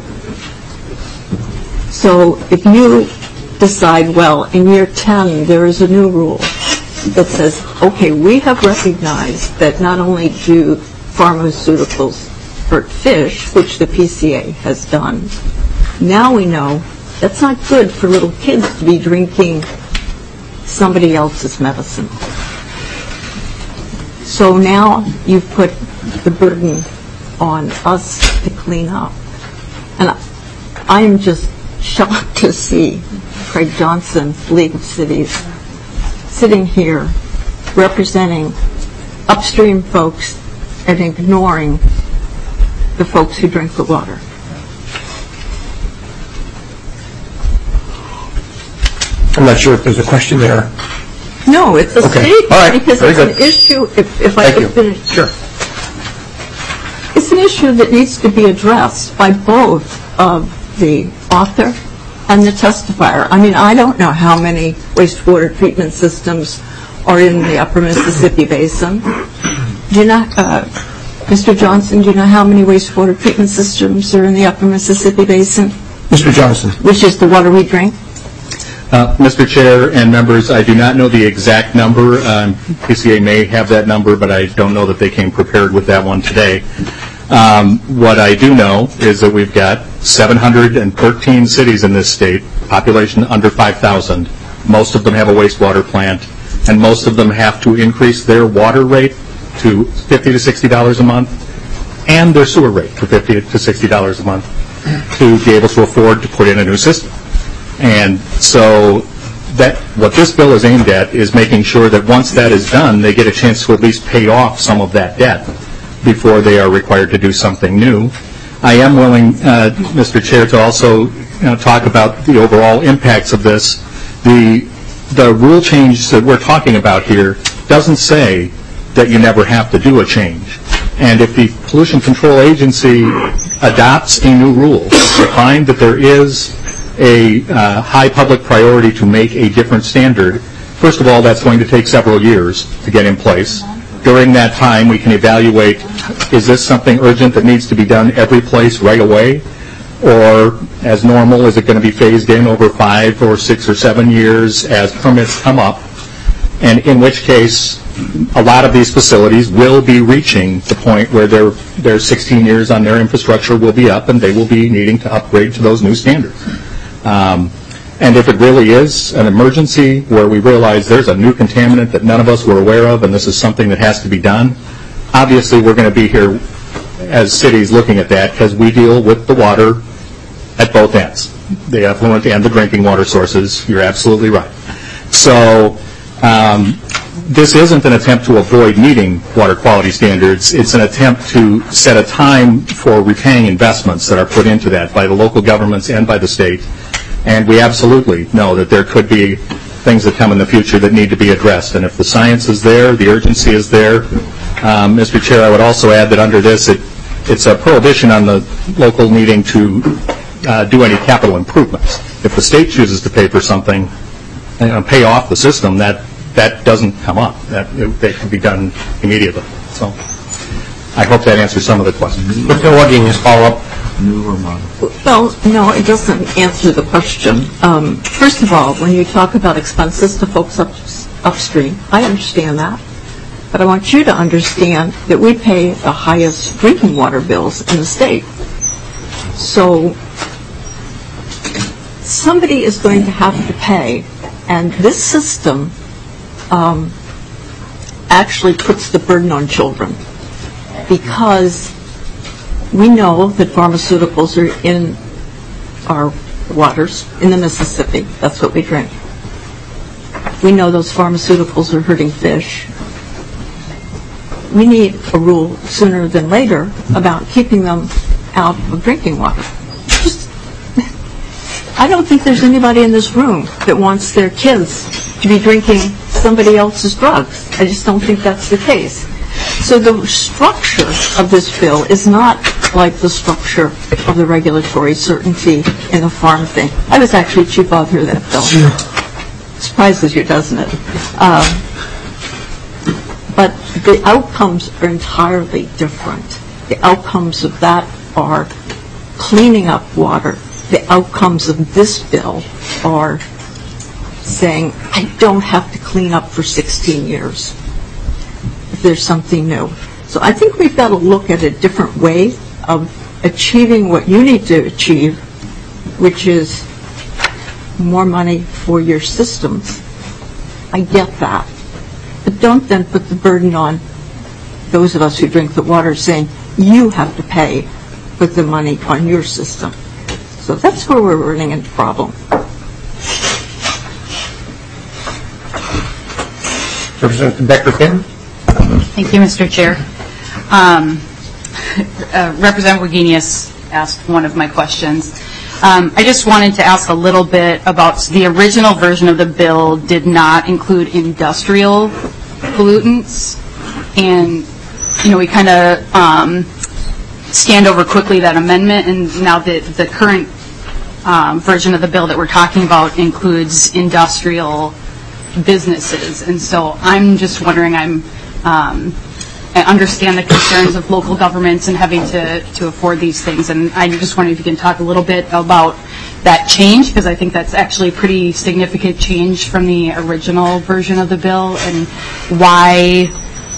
So if you decide, well, in year ten, there is a new rule that says, okay, we have recognized that not only do pharmaceuticals hurt fish, which the P C A has done, now we know that's not good for little kids to be drinking somebody else's medicine. So now you've put the burden on us to clean up. And I am just shocked to see Craig Johnson, League of Cities, sitting here representing upstream folks and ignoring the folks who drink the water. I'm not sure if there's a question there. No, it's a Okay. statement All right. because Very it's good. an issue, if, if I Thank could you. finish. Sure. It's an issue that needs to be addressed by both of the author and the testifier. I mean, I don't know how many wastewater treatment systems are in the upper Mississippi Basin. Do you know, uh, Mister Johnson, do you know how many wastewater treatment systems are in the upper Mississippi Basin? Mister Johnson. Which is the water we drink? Uh, Mister Chair and members, I do not know the exact number. Um, P C A may have that number, but I don't know that they came prepared with that one today. Um, what I do know is that we've got seven hundred thirteen cities in this state, population under five thousand. Most of them have a wastewater plant, and most of them have to increase their water rate to fifty to sixty dollars a month and their sewer rate to fifty to sixty dollars a month to be able to afford to put in a new system. And so that what this bill is aimed at is making sure that once that is done, they get a chance to at least pay off some of that debt before they are required to do something new. I am willing, uh, Mister Chair, to also you know, talk about the overall impacts of this. The, the rule change that we're talking about here doesn't say that you never have to do a change. And if the Pollution Control Agency adopts a new rule to find that there is a uh, high public priority to make a different standard, first of all, that's going to take several years to get in place. During that time, we can evaluate, is this something urgent that needs to be done every place right away? Or, as normal, is it going to be phased in over five or six or seven years as permits come up? And in which case, a lot of these facilities will be reaching the point where their, their sixteen years on their infrastructure will be up and they will be needing to upgrade to those new standards. Um, and if it really is an emergency where we realize there's a new contaminant that none of us were aware of and this is something that has to be done, obviously we're going to be here as cities looking at that because we deal with the water at both ends, the effluent and the drinking water sources. You're absolutely right. So um, this isn't an attempt to avoid meeting water quality standards. It's an attempt to set a time for repaying investments that are put into that by the local governments and by the state. And we absolutely know that there could be things that come in the future that need to be addressed. And if the science is there, the urgency is there. Um, Mister Chair, I would also add that under this, it, it's a prohibition on the local needing to uh, do any capital improvements. If the state chooses to pay for something and pay off the system, that that doesn't come up. That, it, that can be done immediately. So I hope that answers some of the questions. Mister Lugging, his follow-up. Well, no, it doesn't answer the question. Um, first of all, when you talk about expenses to folks up, upstream, I understand that. But I want you to understand that we pay the highest drinking water bills in the state. So somebody is going to have to pay, and this system um, actually puts the burden on children because we know that pharmaceuticals are in our waters, in the Mississippi. That's what we drink. We know those pharmaceuticals are hurting fish. We need a rule sooner than later about keeping them out of drinking water. Just, I don't think there's anybody in this room that wants their kids to be drinking somebody else's drugs. I just don't think that's the case. So the structure of this bill is not like the structure of the regulatory certainty in the farm thing. I was actually chief author of that bill. Surprises you, doesn't it? Um, but the outcomes are entirely different. The outcomes of that are cleaning up water. The outcomes of this bill are saying, I don't have to clean up for sixteen years if there's something new. So I think we've got to look at a different way of achieving what you need to achieve, which is more money for your systems. I get that. But don't then put the burden on those of us who drink the water saying, you have to pay with the money on your system. So that's where we're running into a problem. Representative Becker-Finn. Thank you, Mister Chair. Um, uh, Representative Wagenius asked one of my questions. Um, I just wanted to ask a little bit about the original version of the bill did not include industrial pollutants, and you know we kind of um, scanned over quickly that amendment, and now the the current um, version of the bill that we're talking about includes industrial businesses, and so I'm just wondering. I'm um, I understand the concerns of local governments and having to, to afford these things, and I just wonder if you can talk a little bit about that change, because I think that's actually a pretty significant change from the original version of the bill, and why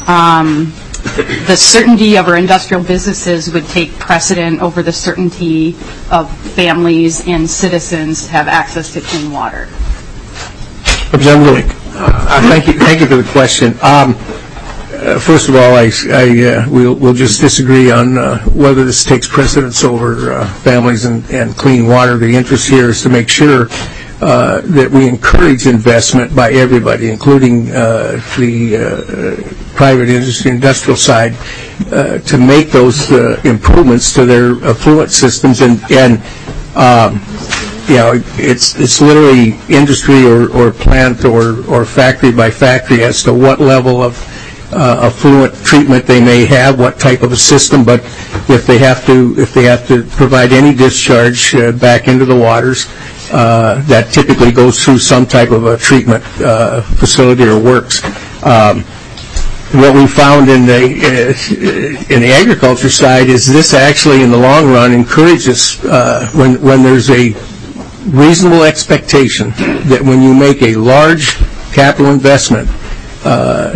um, the certainty of our industrial businesses would take precedent over the certainty of families and citizens to have access to clean water. Representative Lueck. Uh, thank you. Thank you for the question. Um, Uh, first of all, I, I, uh, we'll, we'll just disagree on uh, whether this takes precedence over uh, families and, and clean water. The interest here is to make sure uh, that we encourage investment by everybody, including uh, the uh, private industry, industrial side, uh, to make those uh, improvements to their affluent systems. And, and um, you know, it's it's literally industry or, or plant or, or factory by factory as to what level of Uh, affluent treatment they may have, what type of a system, but if they have to if they have to provide any discharge uh, back into the waters, uh, that typically goes through some type of a treatment uh, facility or works. Um, what we found in the uh, in the agriculture side is this actually in the long run encourages uh, when when there's a reasonable expectation that when you make a large capital investment Uh,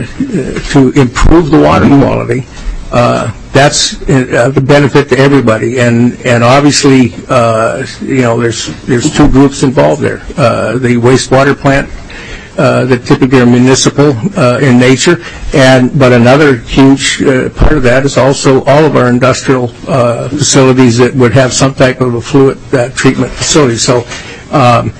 to improve the water quality, uh, that's uh, the benefit to everybody. And and obviously, uh, you know, there's there's two groups involved there. Uh, the wastewater plant uh, that typically are municipal uh, in nature, and but another huge uh, part of that is also all of our industrial uh, facilities that would have some type of effluent uh, treatment facility. So. Um,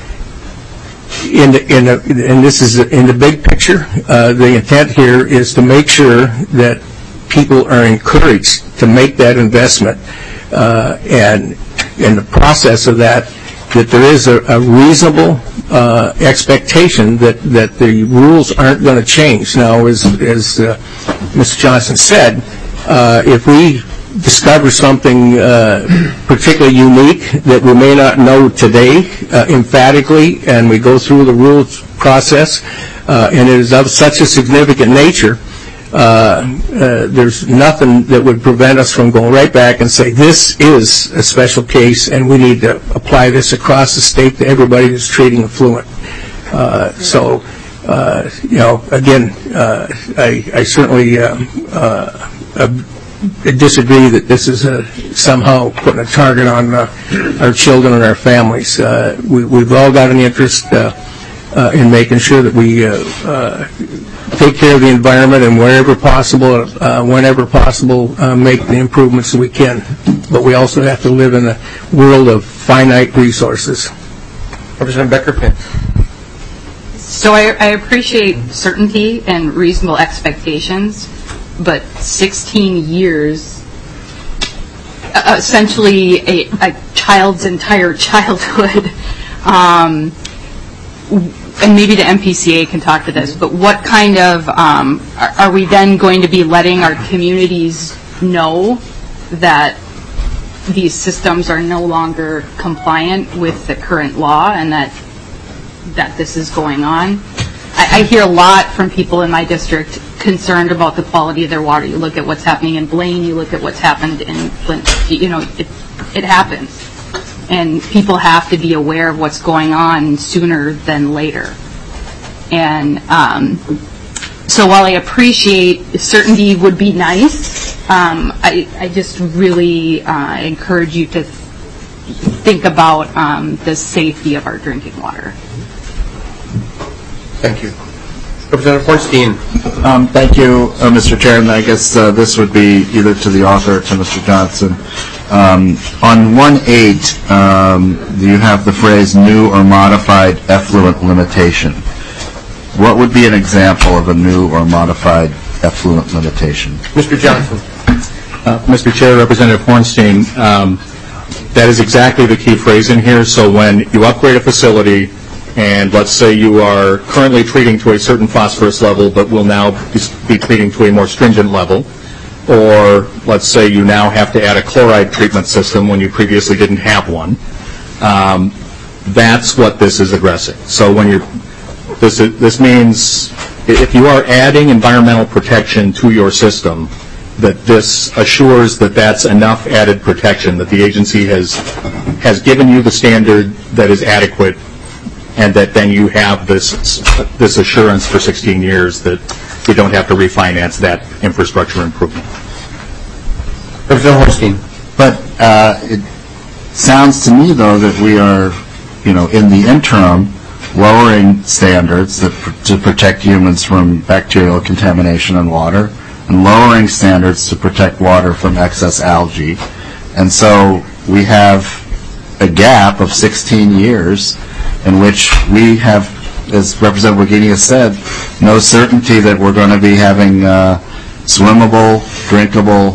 In the, in the, and this is in the big picture, uh, the intent here is to make sure that people are encouraged to make that investment, uh, and in the process of that, that there is a, a reasonable uh, expectation that, that the rules aren't going to change. Now, as, as uh, Mister Johnson said, uh, if we discover something uh, particularly unique that we may not know today uh, emphatically, and we go through the rules process, uh, and it is of such a significant nature, uh, uh, there's nothing that would prevent us from going right back and say, this is a special case, and we need to apply this across the state to everybody who's treating effluent. Uh, so, uh, you know, again, uh, I, I certainly um, uh, uh, disagree that this is uh, somehow putting a target on uh, our children and our families. Uh, we, we've all got an interest uh, uh, in making sure that we uh, uh, take care of the environment and wherever possible, uh, whenever possible, uh, make the improvements that we can. but we also have to live in a world of finite resources. Representative Becker-Pence. So I, I appreciate certainty and reasonable expectations, but sixteen years, uh, essentially a, a child's entire childhood, um, and maybe the M P C A can talk to this, but what kind of, um, are, are we then going to be letting our communities know that these systems are no longer compliant with the current law and that that this is going on? I, I hear a lot from people in my district concerned about the quality of their water. You look at what's happening in Blaine, you look at what's happened in Flint, you know, it, it happens. And people have to be aware of what's going on sooner than later. And um, so while I appreciate certainty would be nice, um, I, I just really uh, encourage you to th- think about um, the safety of our drinking water. Thank you. Representative Hornstein. Um, thank you, uh, Mister Chairman. I guess uh, this would be either to the author or to Mister Johnson. Um, on one eight, um, you have the phrase new or modified effluent limitation. What would be an example of a new or modified effluent limitation? Mister Johnson. Uh, Mister Chair, Representative Hornstein, um, that is exactly the key phrase in here. So when you upgrade a facility, and let's say you are currently treating to a certain phosphorus level, but will now be treating to a more stringent level, or let's say you now have to add a chloride treatment system when you previously didn't have one, um, that's what this is addressing. So when you're, this, is, this means if you are adding environmental protection to your system, that this assures that that's enough added protection, that the agency has has given you the standard that is adequate, and that then you have this this assurance for sixteen years that you don't have to refinance that infrastructure improvement. Representative Hornstein. But uh, it sounds to me, though, that we are, you know, in the interim, lowering standards that pr- to protect humans from bacterial contamination in water, and lowering standards to protect water from excess algae. And so we have a gap of sixteen years in which we have, as Representative Wagenia said, no certainty that we're going to be having uh, swimmable, drinkable,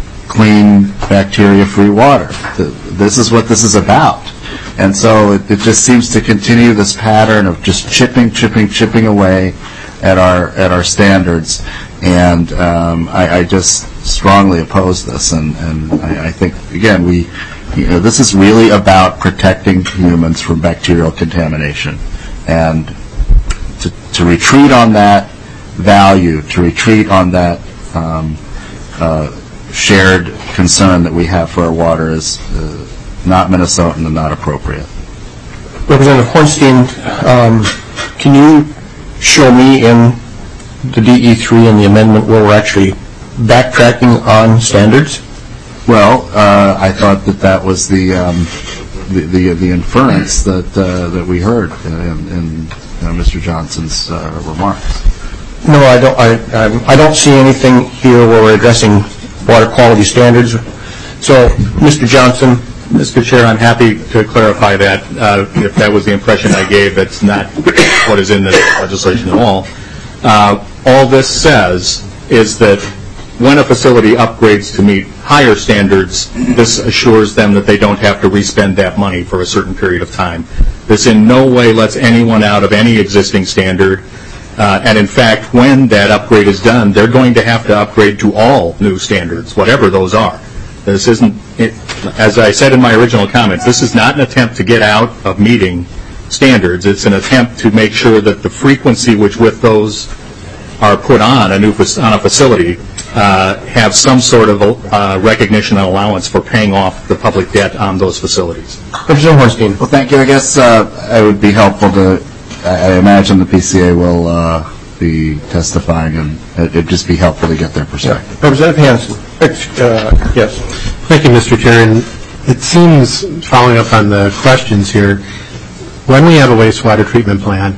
clean, bacteria-free water. This is what this is about. And so it, it just seems to continue this pattern of just chipping, chipping, chipping away at our at our standards. And um, I, I just strongly oppose this. And, and I, I think, again, we, you know, this is really about protecting humans from bacterial contamination. And to, to retreat on that value, to retreat on that um, uh, shared concern that we have for our water is uh, not Minnesotan and not appropriate. Representative Hornstein, um, can you show me in the D E three and the amendment where we're actually backtracking on standards? Well, uh, I thought that that was the um, the, the the inference that uh, that we heard in, in uh, Mister Johnson's uh, remarks. No, I don't. I, I I don't see anything here where we're addressing water quality standards. So, Mister Johnson. Mister Chair, I'm happy to clarify that. Uh, if that was the impression I gave, that's not what is in the legislation at all. Uh, all this says is that when a facility upgrades to meet higher standards, this assures them that they don't have to respend that money for a certain period of time. This in no way lets anyone out of any existing standard. Uh, and in fact, when that upgrade is done, they're going to have to upgrade to all new standards, whatever those are. This isn't, it, as I said in my original comments, this is not an attempt to get out of meeting standards. It's an attempt to make sure that the frequency which with those are put on a new on a facility uh, have some sort of uh, recognition and allowance for paying off the public debt on those facilities. Representative Hornstein. Well, thank you. I guess uh, it would be helpful to, I imagine the P C A will uh, be testifying, and it would just be helpful to get their perspective. Yeah. Representative Hansen. Uh, yes. Thank you, Mister Chair. And it seems, following up on the questions here, when we have a wastewater treatment plant,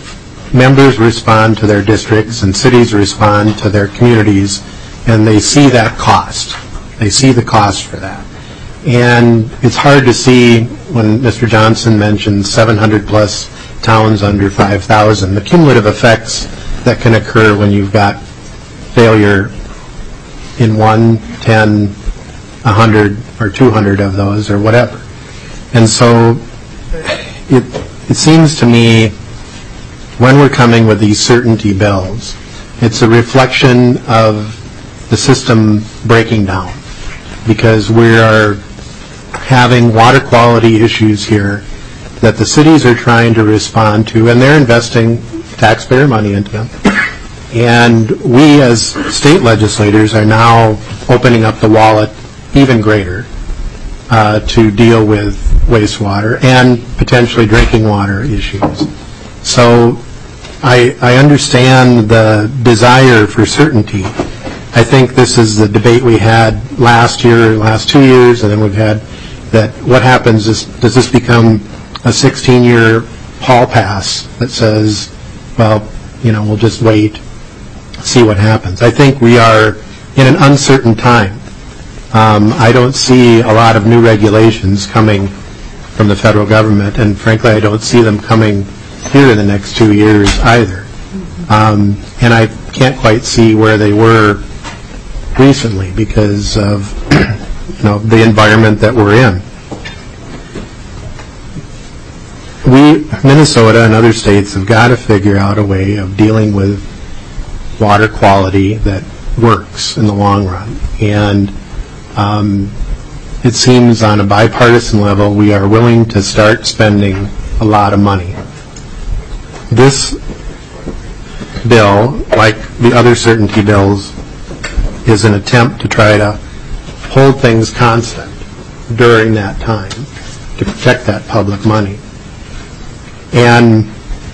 members respond to their districts and cities respond to their communities, and they see that cost. They see the cost for that. And it's hard to see when Mister Johnson mentioned seven hundred plus towns under five thousand, the cumulative effects that can occur when you've got failure in one, ten, a hundred, or two hundred of those, or whatever. And so it, it seems to me when we're coming with these certainty bills, it's a reflection of the system breaking down, because we are having water quality issues here that the cities are trying to respond to, and they're investing taxpayer money into them. And we as state legislators are now opening up the wallet even greater uh, to deal with wastewater and potentially drinking water issues. So I, I understand the desire for certainty. I think this is the debate we had last year, last two years, and then we've had that what happens is, does this become a sixteen-year hall pass that says, well, you know, we'll just wait, see what happens. I think we are in an uncertain time. Um, I don't see a lot of new regulations coming from the federal government, and frankly, I don't see them coming here in the next two years either. Um, and I can't quite see where they were recently because of you know the environment that we're in. We, Minnesota and other states, have got to figure out a way of dealing with water quality that works in the long run. And um, it seems on a bipartisan level we are willing to start spending a lot of money. This bill, like the other certainty bills, is an attempt to try to hold things constant during that time to protect that public money. And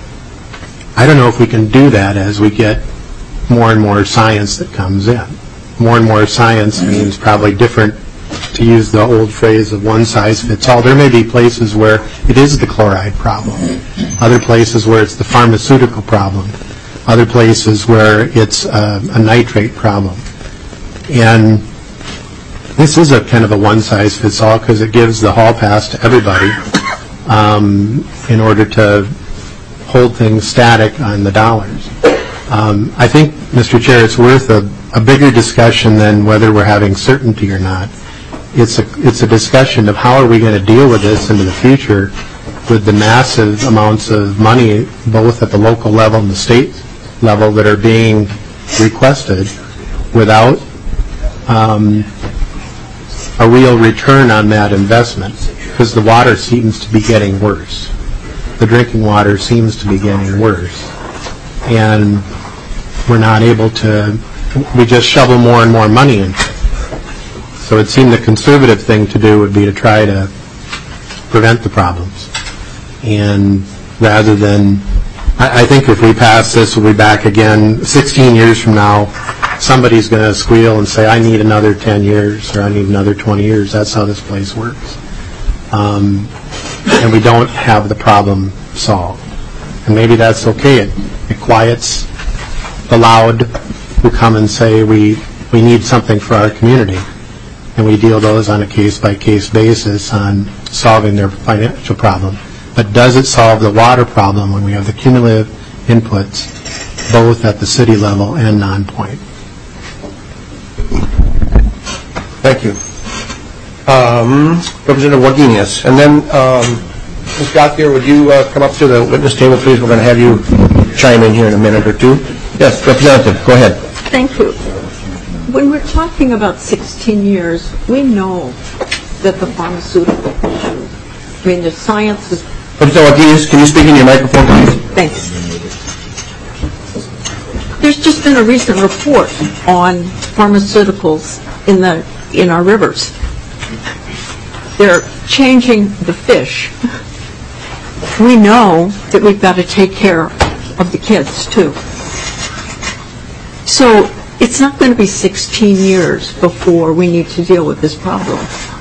I don't know if we can do that as we get more and more science that comes in. More and more science means probably different, to use the old phrase of one size fits all. There may be places where it is the chloride problem, other places where it's the pharmaceutical problem, other places where it's a, a nitrate problem. And this is a kind of a one size fits all because it gives the hall pass to everybody um, in order to hold things static on the dollars. Um, I think, Mister Chair, it's worth a, a bigger discussion than whether we're having certainty or not. It's a, it's a discussion of how are we going to deal with this into the future with the massive amounts of money, both at the local level and the state level, that are being requested without um, a real return on that investment, because the water seems to be getting worse. The drinking water seems to be getting worse. And we're not able to, we just shovel more and more money in. So it seemed the conservative thing to do would be to try to prevent the problems. And rather than, I, I think if we pass this, we'll be back again sixteen years from now, somebody's going to squeal and say, I need another ten years, or I need another twenty years. That's how this place works. Um, and we don't have the problem solved. And maybe that's okay. It, it quiets the loud who come and say, we, we need something for our community. And we deal those on a case-by-case basis on solving their financial problem. But does it solve the water problem when we have the cumulative inputs both at the city level and non-point? Thank you. Um, Representative Wagenius. And then, um, Miz Gauthier, would you uh, come up to the witness table, please? We're going to have you chime in here in a minute or two. Yes, Representative, go ahead. Thank you. When we're talking about sixteen years, we know that the pharmaceutical issue, I mean, the science is... Representative Wagenius, can you speak in your microphone, please? Thanks. There's just been a recent report on pharmaceuticals in the in our rivers. They're changing the fish. We know that we've got to take care of the kids, too. So it's not going to be sixteen years before we need to deal with this problem.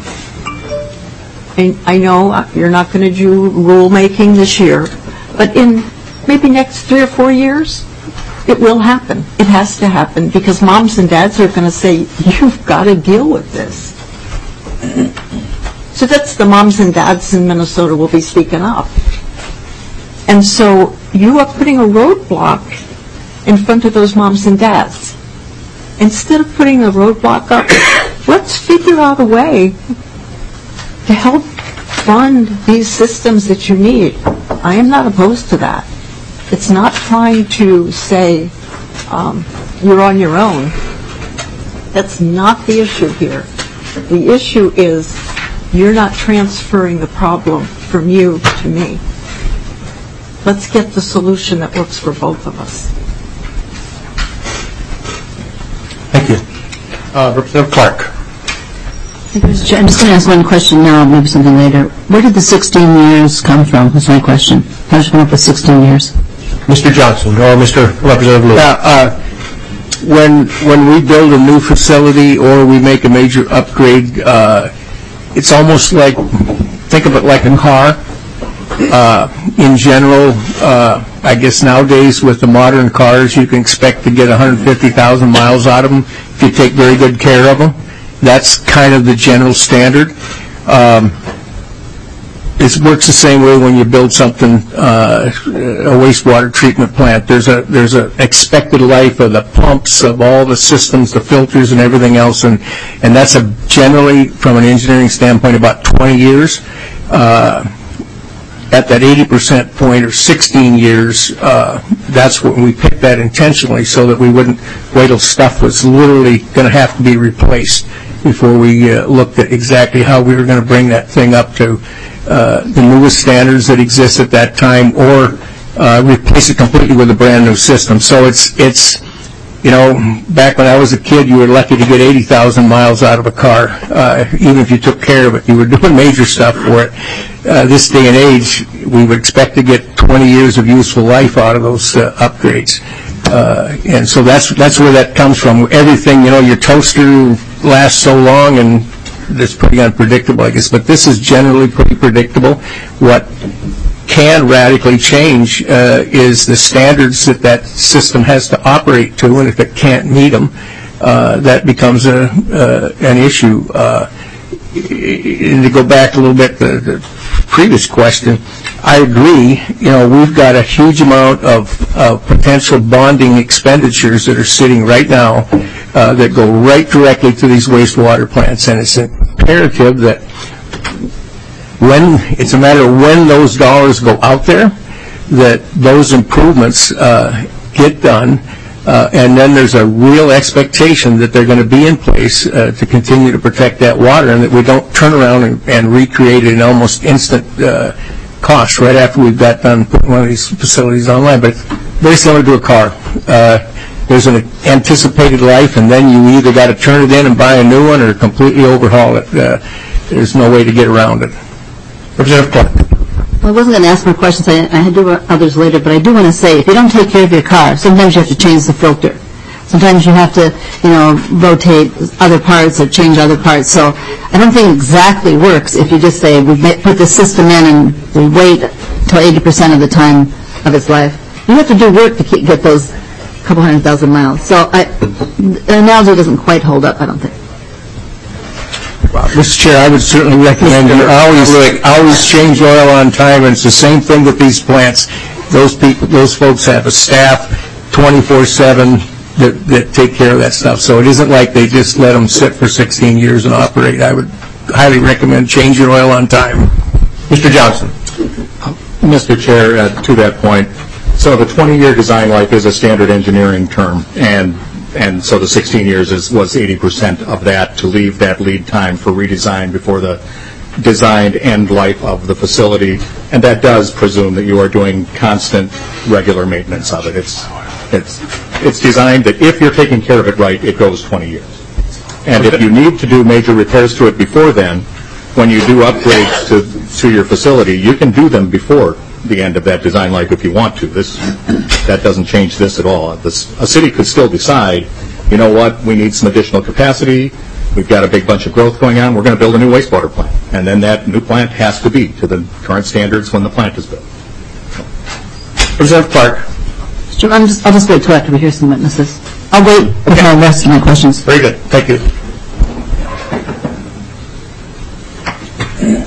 And I know you're not going to do rulemaking this year, but in maybe next three or four years, it will happen. It has to happen because moms and dads are going to say, you've got to deal with this. So that's the moms and dads in Minnesota will be speaking up. And so you are putting a roadblock in front of those moms and dads. Instead of putting a roadblock up, let's figure out a way to help fund these systems that you need. I am not opposed to that. It's not trying to say um, you're on your own. That's not the issue here. The issue is you're not transferring the problem from you to me. Let's get the solution that works for both of us. Thank you. Uh, Representative Clark. I'm just going to ask one question now, maybe something later. Where did the sixteen years come from? That's my question. How did you come up with sixteen years? Mister Johnson or Mister Representative Lewis. Uh, uh, when when we build a new facility or we make a major upgrade, uh, it's almost like, think of it like a car. Uh, in general, uh, I guess nowadays with the modern cars, you can expect to get one hundred fifty thousand miles out of them if you take very good care of them. That's kind of the general standard. Um, it works the same way when you build something, uh, a wastewater treatment plant. There's a there's an expected life of the pumps, of all the systems, the filters, and everything else, and and that's a generally, from an engineering standpoint, about twenty years. Uh, at that eighty percent point, or sixteen years, uh, that's when we picked that intentionally so that we wouldn't wait till stuff was literally going to have to be replaced before we uh, looked at exactly how we were going to bring that thing up to uh, the newest standards that exist at that time, or uh, replace it completely with a brand new system. So it's, it's, you know, back when I was a kid, you were lucky to get eighty thousand miles out of a car. Uh, even if you took care of it, you were doing major stuff for it. Uh, this day and age, we would expect to get twenty years of useful life out of those uh, upgrades. Uh, and so that's that's where that comes from. Everything, you know, your toaster lasts so long, and it's pretty unpredictable, I guess. But this is generally pretty predictable. What can radically change uh, is the standards that that system has to operate to, and if it can't meet them, uh, that becomes a uh, an issue. Uh, and to go back a little bit to the previous question, I agree. You know, we've got a huge amount of, of potential bonding expenditures that are sitting right now uh, that go right directly to these wastewater plants, and it's imperative that when it's a matter of when those dollars go out there, that those improvements uh, get done, uh, and then there's a real expectation that they're going to be in place uh, to continue to protect that water, and that we don't turn around and, and recreate it in almost instant uh, cost right after we've got done putting one of these facilities online. But it's very similar to a car. Uh, there's an anticipated life, and then you either got to turn it in and buy a new one or completely overhaul it. Uh, there's no way to get around it. Representative Clark. Well, I wasn't going to ask more questions. I, I had to do others later, but I do want to say, if you don't take care of your car, sometimes you have to change the filter. Sometimes you have to, you know, rotate other parts or change other parts. So I don't think it exactly works if you just say, we put the system in and we wait until eighty percent of the time of its life. You have to do work to keep, get those couple hundred thousand miles. So I, the analogy doesn't quite hold up, I don't think. Mister Chair, I would certainly recommend you always always change oil on time, and it's the same thing with these plants. Those people, those folks have a staff twenty-four seven that, that take care of that stuff. So it isn't like they just let them sit for sixteen years and operate. I would highly recommend change your oil on time. Mister Johnson. Mister Chair, uh, to that point, so the twenty-year design life is a standard engineering term, and and so the sixteen years is, was eighty percent of that, to leave that lead time for redesign before the designed end life of the facility. And that does presume that you are doing constant, regular maintenance of it. It's, it's, it's designed that if you're taking care of it right, it goes twenty years. And if you need to do major repairs to it before then, when you do upgrades to, to your facility, you can do them before the end of that design life if you want to. This, that doesn't change this at all. This, a city could still decide, you know what, we need some additional capacity, we've got a big bunch of growth going on, we're going to build a new wastewater plant. And then that new plant has to be to the current standards when the plant is built. Representative Clark. I'm just, I'll just wait till after we hear some witnesses. I'll wait with okay. my rest of my questions. Very good. Thank you.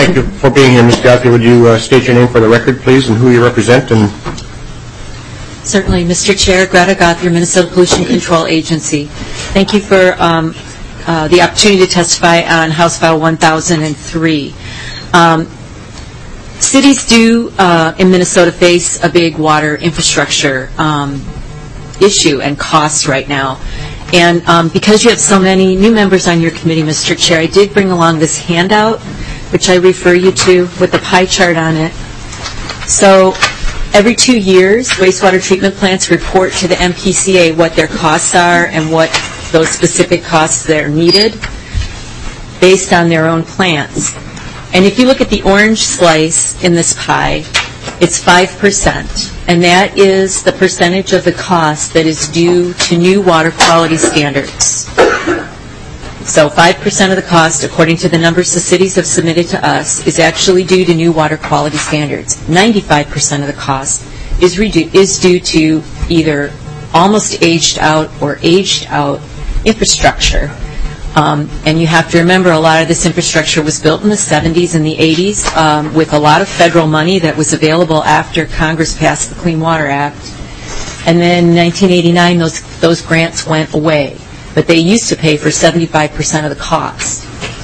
Thank you for being here, Miz Gauthier. Would you uh, state your name for the record, please, and who you represent? And Certainly, Mister Chair, Greta Gauthier, Minnesota Pollution Control Agency. Thank you for um, uh, the opportunity to testify on House File one thousand three. Um, cities do, uh, in Minnesota, face a big water infrastructure um, issue and costs right now. And um, because you have so many new members on your committee, Mister Chair, I did bring along this handout, which I refer you to, with a pie chart on it. So every two years, wastewater treatment plants report to the M P C A what their costs are and what those specific costs that are needed based on their own plants. And if you look at the orange slice in this pie, it's five percent. And that is the percentage of the cost that is due to new water quality standards. So five percent of the cost, according to the numbers the cities have submitted to us, is actually due to new water quality standards. ninety-five percent of the cost is, redu- is due to either almost aged out or aged out infrastructure. Um, and you have to remember a lot of this infrastructure was built in the seventies and the eighties um, with a lot of federal money that was available after Congress passed the Clean Water Act. And then in nineteen eighty-nine, those, those grants went away. But they used to pay for seventy-five percent of the cost.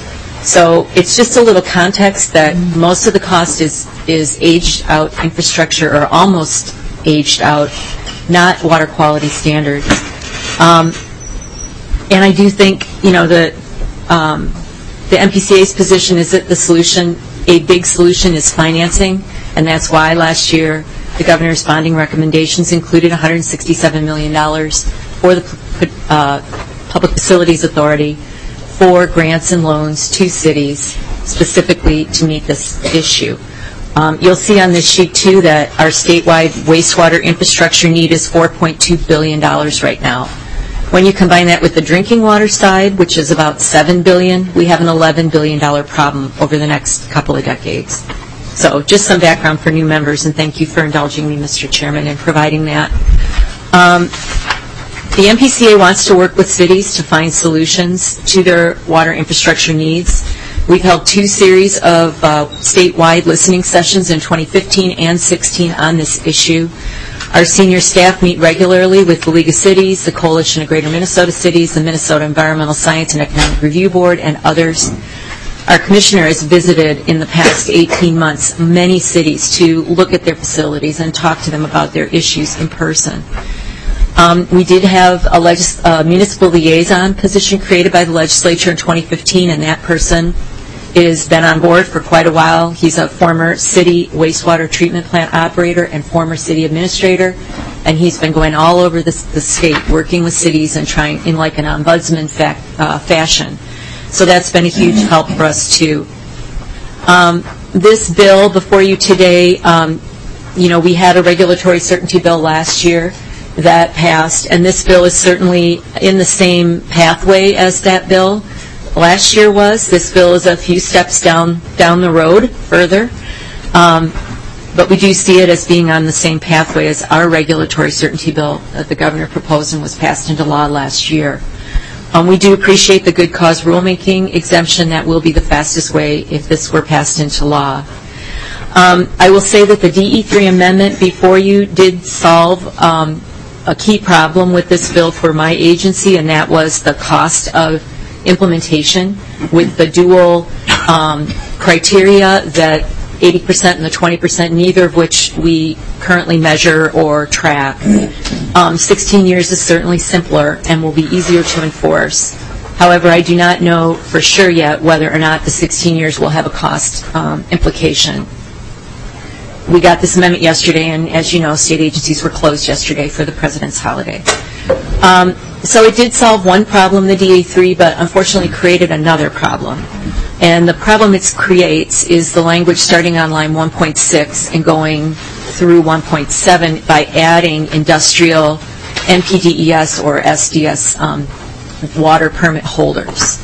So it's just a little context that most of the cost is, is aged out infrastructure or almost aged out, not water quality standards. Um, and I do think, you know, the, um, the M P C A's position is that the solution, a big solution is financing, and that's why last year the governor's bonding recommendations included one hundred sixty-seven million dollars for the uh, Public Facilities Authority for grants and loans to cities specifically to meet this issue. Um, you'll see on this sheet, too, that our statewide wastewater infrastructure need is four point two billion dollars right now. When you combine that with the drinking water side, which is about seven billion dollars, we have an eleven billion dollars problem over the next couple of decades. So just some background for new members, and thank you for indulging me, Mister Chairman, in providing that. Um, The M P C A wants to work with cities to find solutions to their water infrastructure needs. We've held two series of uh, statewide listening sessions in twenty fifteen and sixteen on this issue. Our senior staff meet regularly with the League of Cities, the Coalition of Greater Minnesota Cities, the Minnesota Environmental Science and Economic Review Board, and others. Our commissioner has visited in the past eighteen months many cities to look at their facilities and talk to them about their issues in person. Um, we did have a legis- uh, municipal liaison position created by the legislature in twenty fifteen, and that person has been on board for quite a while. He's a former city wastewater treatment plant operator and former city administrator, and he's been going all over the, the state working with cities and trying in like an ombudsman fa- uh, fashion. So that's been a huge help for us, too. Um, this bill before you today, um, you know, we had a regulatory certainty bill last year that passed, and this bill is certainly in the same pathway as that bill last year was. This bill is a few steps down down the road further, um, but we do see it as being on the same pathway as our regulatory certainty bill that the governor proposed and was passed into law last year. Um, we do appreciate the good cause rulemaking exemption. That will be the fastest way if this were passed into law. Um, I will say that the D E three amendment before you did solve um, a key problem with this bill for my agency, and that was the cost of implementation with the dual um, criteria that eighty percent and the twenty percent, neither of which we currently measure or track. Um, sixteen years is certainly simpler and will be easier to enforce. However, I do not know for sure yet whether or not the sixteen years will have a cost um, implication. We got this amendment yesterday, and as you know, state agencies were closed yesterday for the President's holiday. Um, so it did solve one problem, the D A three, but unfortunately created another problem. And the problem it creates is the language starting on line one point six and going through one point seven by adding industrial N P D E S or S D S um, water permit holders.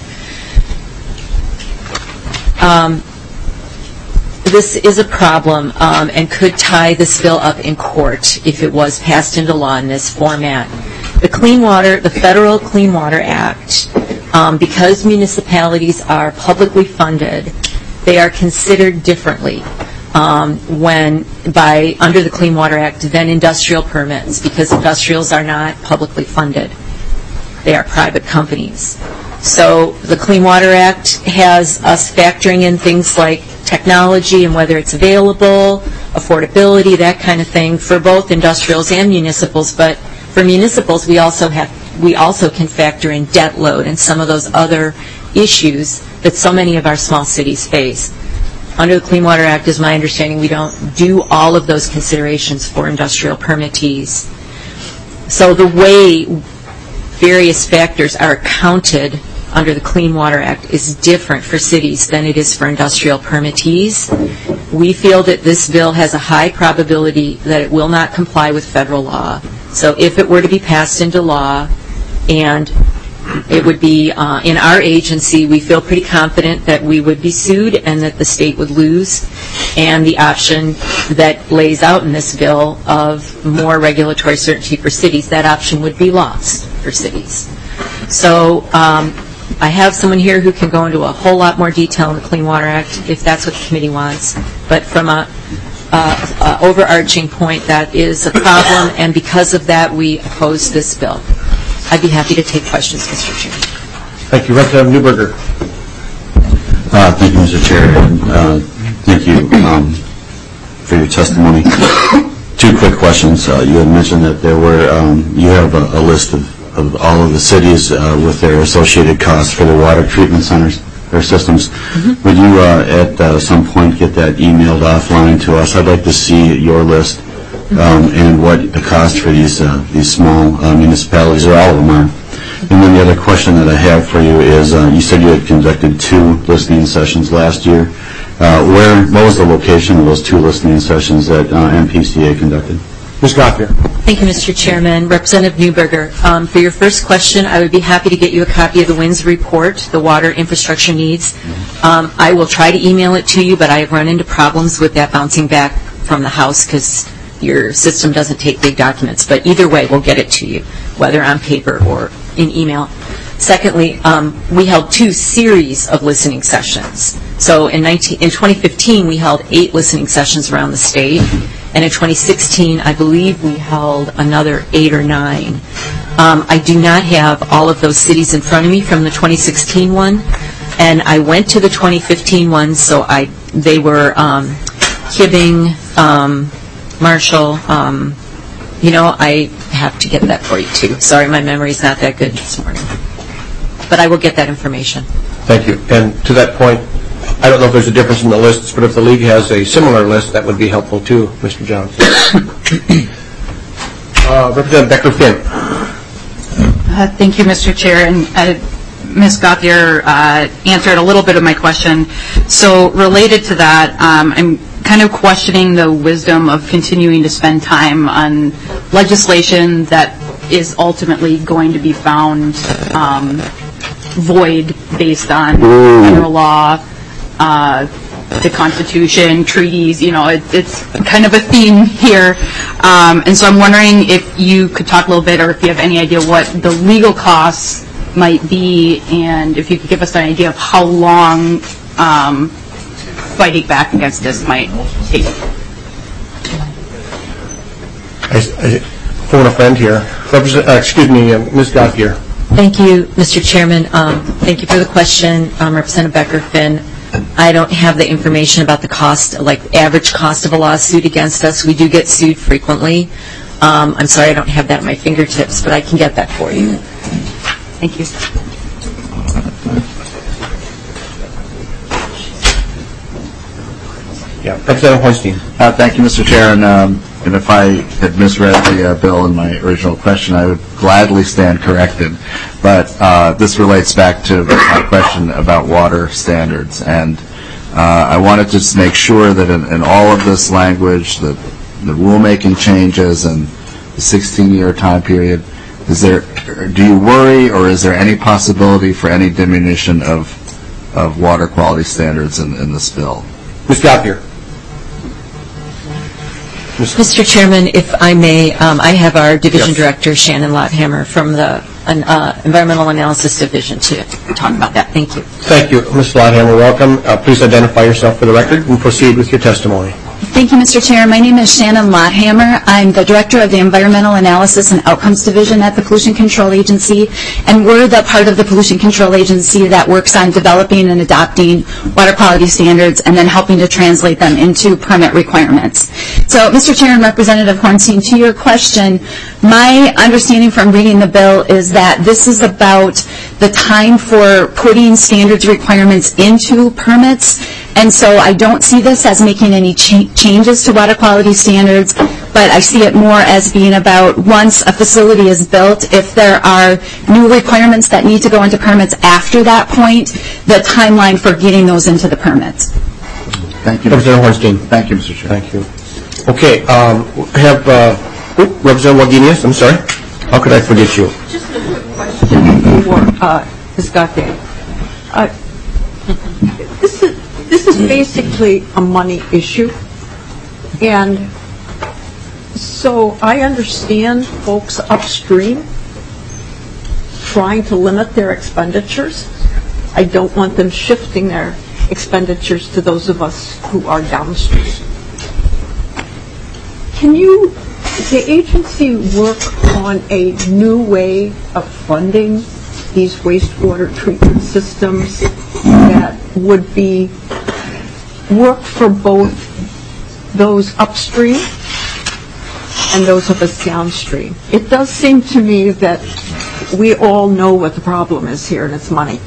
Um, This is a problem um, and could tie this bill up in court if it was passed into law in this format. The Clean Water, the Federal Clean Water Act, um, because municipalities are publicly funded, they are considered differently um, when by under the Clean Water Act than industrial permits, because industrials are not publicly funded. They are private companies. So the Clean Water Act has us factoring in things like technology and whether it's available, affordability, that kind of thing for both industrials and municipals. But for municipals, we also have we also can factor in debt load and some of those other issues that so many of our small cities face. Under the Clean Water Act, is my understanding, we don't do all of those considerations for industrial permittees. So the way various factors are counted under the Clean Water Act is different for cities than it is for industrial permittees. We feel that this bill has a high probability that it will not comply with federal law. So if it were to be passed into law, and it would be uh, in our agency, we feel pretty confident that we would be sued and that the state would lose. And the option that lays out in this bill of more regulatory certainty for cities, that option would be lost for cities. So um, I have someone here who can go into a whole lot more detail in the Clean Water Act if that's what the committee wants. But from a uh, uh, overarching point, that is a problem, and because of that, we oppose this bill. I'd be happy to take questions, Mister Chairman. Thank you. Representative Newberger. Uh, thank you, Mister Chair. And, uh, thank you um, for your testimony. Two quick questions. Uh, you had mentioned that there were, um, you have a, a list of, of all of the cities uh, with their associated costs for the water treatment centers, their systems. Mm-hmm. Would you uh, at uh, some point get that emailed offline to us? I'd like to see your list. Um, and what the cost for these uh, these small uh, municipalities, or all of them are. And then the other question that I have for you is, uh, you said you had conducted two listening sessions last year. Uh, where, what was the location of those two listening sessions that uh, M P C A conducted? Miz Gauthier. Thank you, Mister Chairman. Representative Newberger, um, for your first question, I would be happy to get you a copy of the W I N S report, the water infrastructure needs. Um, I will try to email it to you, but I have run into problems with that bouncing back from the House because your system doesn't take big documents. But either way, we'll get it to you, whether on paper or in email. Secondly, um, we held two series of listening sessions. So in, nineteen, in twenty fifteen, we held eight listening sessions around the state. And in twenty sixteen, I believe we held another eight or nine. Um, I do not have all of those cities in front of me from the twenty sixteen one. And I went to the twenty fifteen one, so I they were um, Hibbing, um, Marshall. Um, you know, I have to get that for you, too. Sorry, my memory's not that good this morning. But I will get that information. Thank you. And to that point, I don't know if there's a difference in the lists, but if the League has a similar list, that would be helpful, too, Mister Johnson. uh, Representative Becker-Finn. Uh, thank you, Mister Chair. And uh, Miz Gauthier uh, answered a little bit of my question. So related to that, um, I'm kind of questioning the wisdom of continuing to spend time on legislation that is ultimately going to be found um, void based on federal law, uh, the Constitution, treaties. You know, it, it's kind of a theme here. Um, and so I'm wondering if you could talk a little bit, or if you have any idea what the legal costs might be, and if you could give us an idea of how long um, fighting back against this might take. I, I phone a friend here. Represent, uh, excuse me, uh, Miz Gauthier. Thank you, Mister Chairman. Um, thank you for the question, um, Representative Becker-Finn. I don't have the information about the cost, like average cost of a lawsuit against us. We do get sued frequently. Um, I'm sorry I don't have that at my fingertips, but I can get that for you. Thank you. Yeah, Representative Hornstein. Uh, thank you, Mister Chair. And, um, and if I had misread the uh, bill in my original question, I would gladly stand corrected. But uh, this relates back to my question about water standards. And uh, I wanted to just make sure that in, in all of this language, the, the rulemaking changes and the sixteen-year time period, is there, do you worry, or is there any possibility for any diminution of of water quality standards in, in this bill? Miz Gauthier. Mister Chairman, if I may, um, I have our Division Yes. Director, Shannon Lotthammer, from the an uh, Environmental Analysis Division to talk about that. Thank you. Thank you, Miz Lothammer. Welcome. Uh, please identify yourself for the record and proceed with your testimony. Thank you, Mister Chair. My name is Shannon Lothammer. I'm the Director of the Environmental Analysis and Outcomes Division at the Pollution Control Agency, and we're the part of the Pollution Control Agency that works on developing and adopting water quality standards and then helping to translate them into permit requirements. So, Mister Chair and Representative Hornstein, to your question, my understanding from reading the bill is that this is about the time for putting standards requirements into permits, and so I don't see this as making any cha changes to water quality standards, but I see it more as being about once a facility is built, if there are new requirements that need to go into permits after that point, the timeline for getting those into the permits. Thank you, Representative Hornstein. Thank you, Mister Chair. Thank you. Okay, um, have uh, oh, Representative Wagenius, I'm sorry. How could I forget you? Just a quick question for uh, Miz Gauthier. Uh, this is this is basically a money issue, and so I understand folks upstream trying to limit their expenditures. I don't want them shifting their expenditures to those of us who are downstream. Can you, the agency, work on a new way of funding these wastewater treatment systems that would be work for both those upstream and those of us downstream? It does seem to me that we all know what the problem is here, and it's money.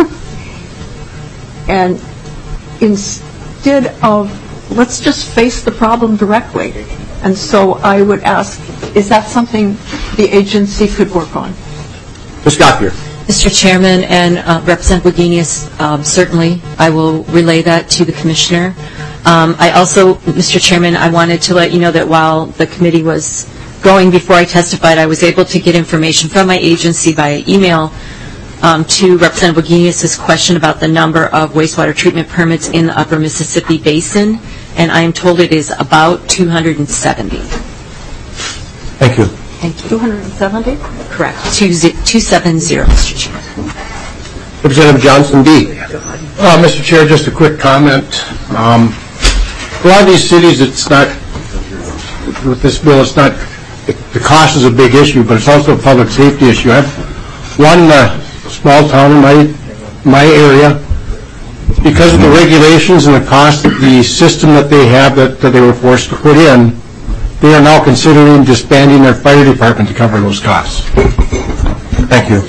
And instead of, let's just face the problem directly. And so I would ask, is that something the agency could work on? Miz Gauthier. Mister Chairman and uh, Representative Wagenius, um, certainly I will relay that to the Commissioner. Um, I also, Mister Chairman, I wanted to let you know that while the committee was going before I testified, I was able to get information from my agency by email um, to Representative Wagenius' question about the number of wastewater treatment permits in the upper Mississippi Basin, and I am told it is about two hundred seventy. Thank you. Thank you. two hundred seventy? Correct. two seventy, Mister Chair. Representative Johnson D. Uh, Mister Chair, just a quick comment. Um, a lot of these cities, it's not, with this bill, it's not, the cost is a big issue, but it's also a public safety issue. I have one uh, small town in my, my area, because of the regulations and the cost of the system that they have that, that they were forced to put in, they are now considering disbanding their fire department to cover those costs. Thank you.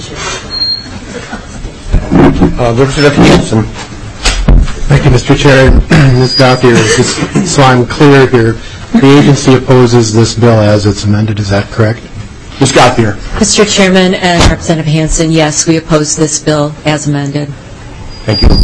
Uh, Representative Hanson. Thank you, Mister Chair. Miz Gauthier, just so I'm clear here, the agency opposes this bill as it's amended. Is that correct? Miz Gauthier. Mister Chairman and Representative Hanson, yes, we oppose this bill as amended. Thank you.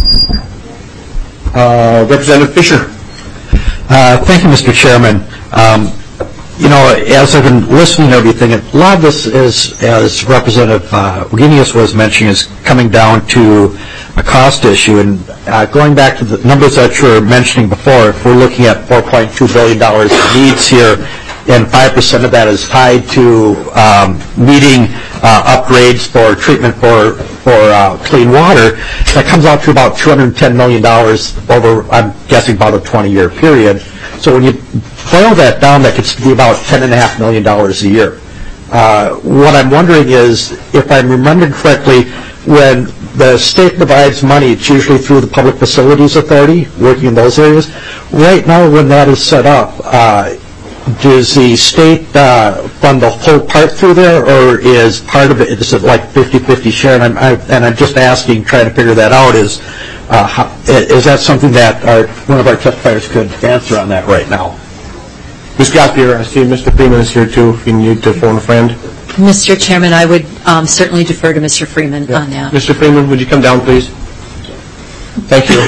Uh, Representative Fisher. Uh, thank you, Mister Chairman. Um, you know, as I've been listening to everything, a lot of this is, as Representative uh, Wagenius was mentioning, is coming down to a cost issue. And uh, going back to the numbers that you were mentioning before, if we're looking at four point two billion dollars in needs here, and five percent of that is tied to um, meeting uh, upgrades for treatment for for uh, clean water, that comes out to about two hundred ten million dollars over, I'm guessing, about a twenty-year period. So when you boil that down, that gets to be about ten point five million dollars a year. Uh, what I'm wondering is, if I'm remembering correctly, when the state provides money, it's usually through the Public Facilities Authority, working in those areas. Right now, when that is set up, uh, does the state uh, fund the whole part through there, or is part of it, is it like fifty fifty share? And I'm, I, and I'm just asking, trying to figure that out, is uh, how, is that something that our, one of our testifiers could answer on that right now? Miz Gauthier, I see Mister Freeman is here too, if you need to phone a friend. Mister Chairman, I would um, certainly defer to Mister Freeman Yeah. on that. Mister Freeman, would you come down, please? Thank you.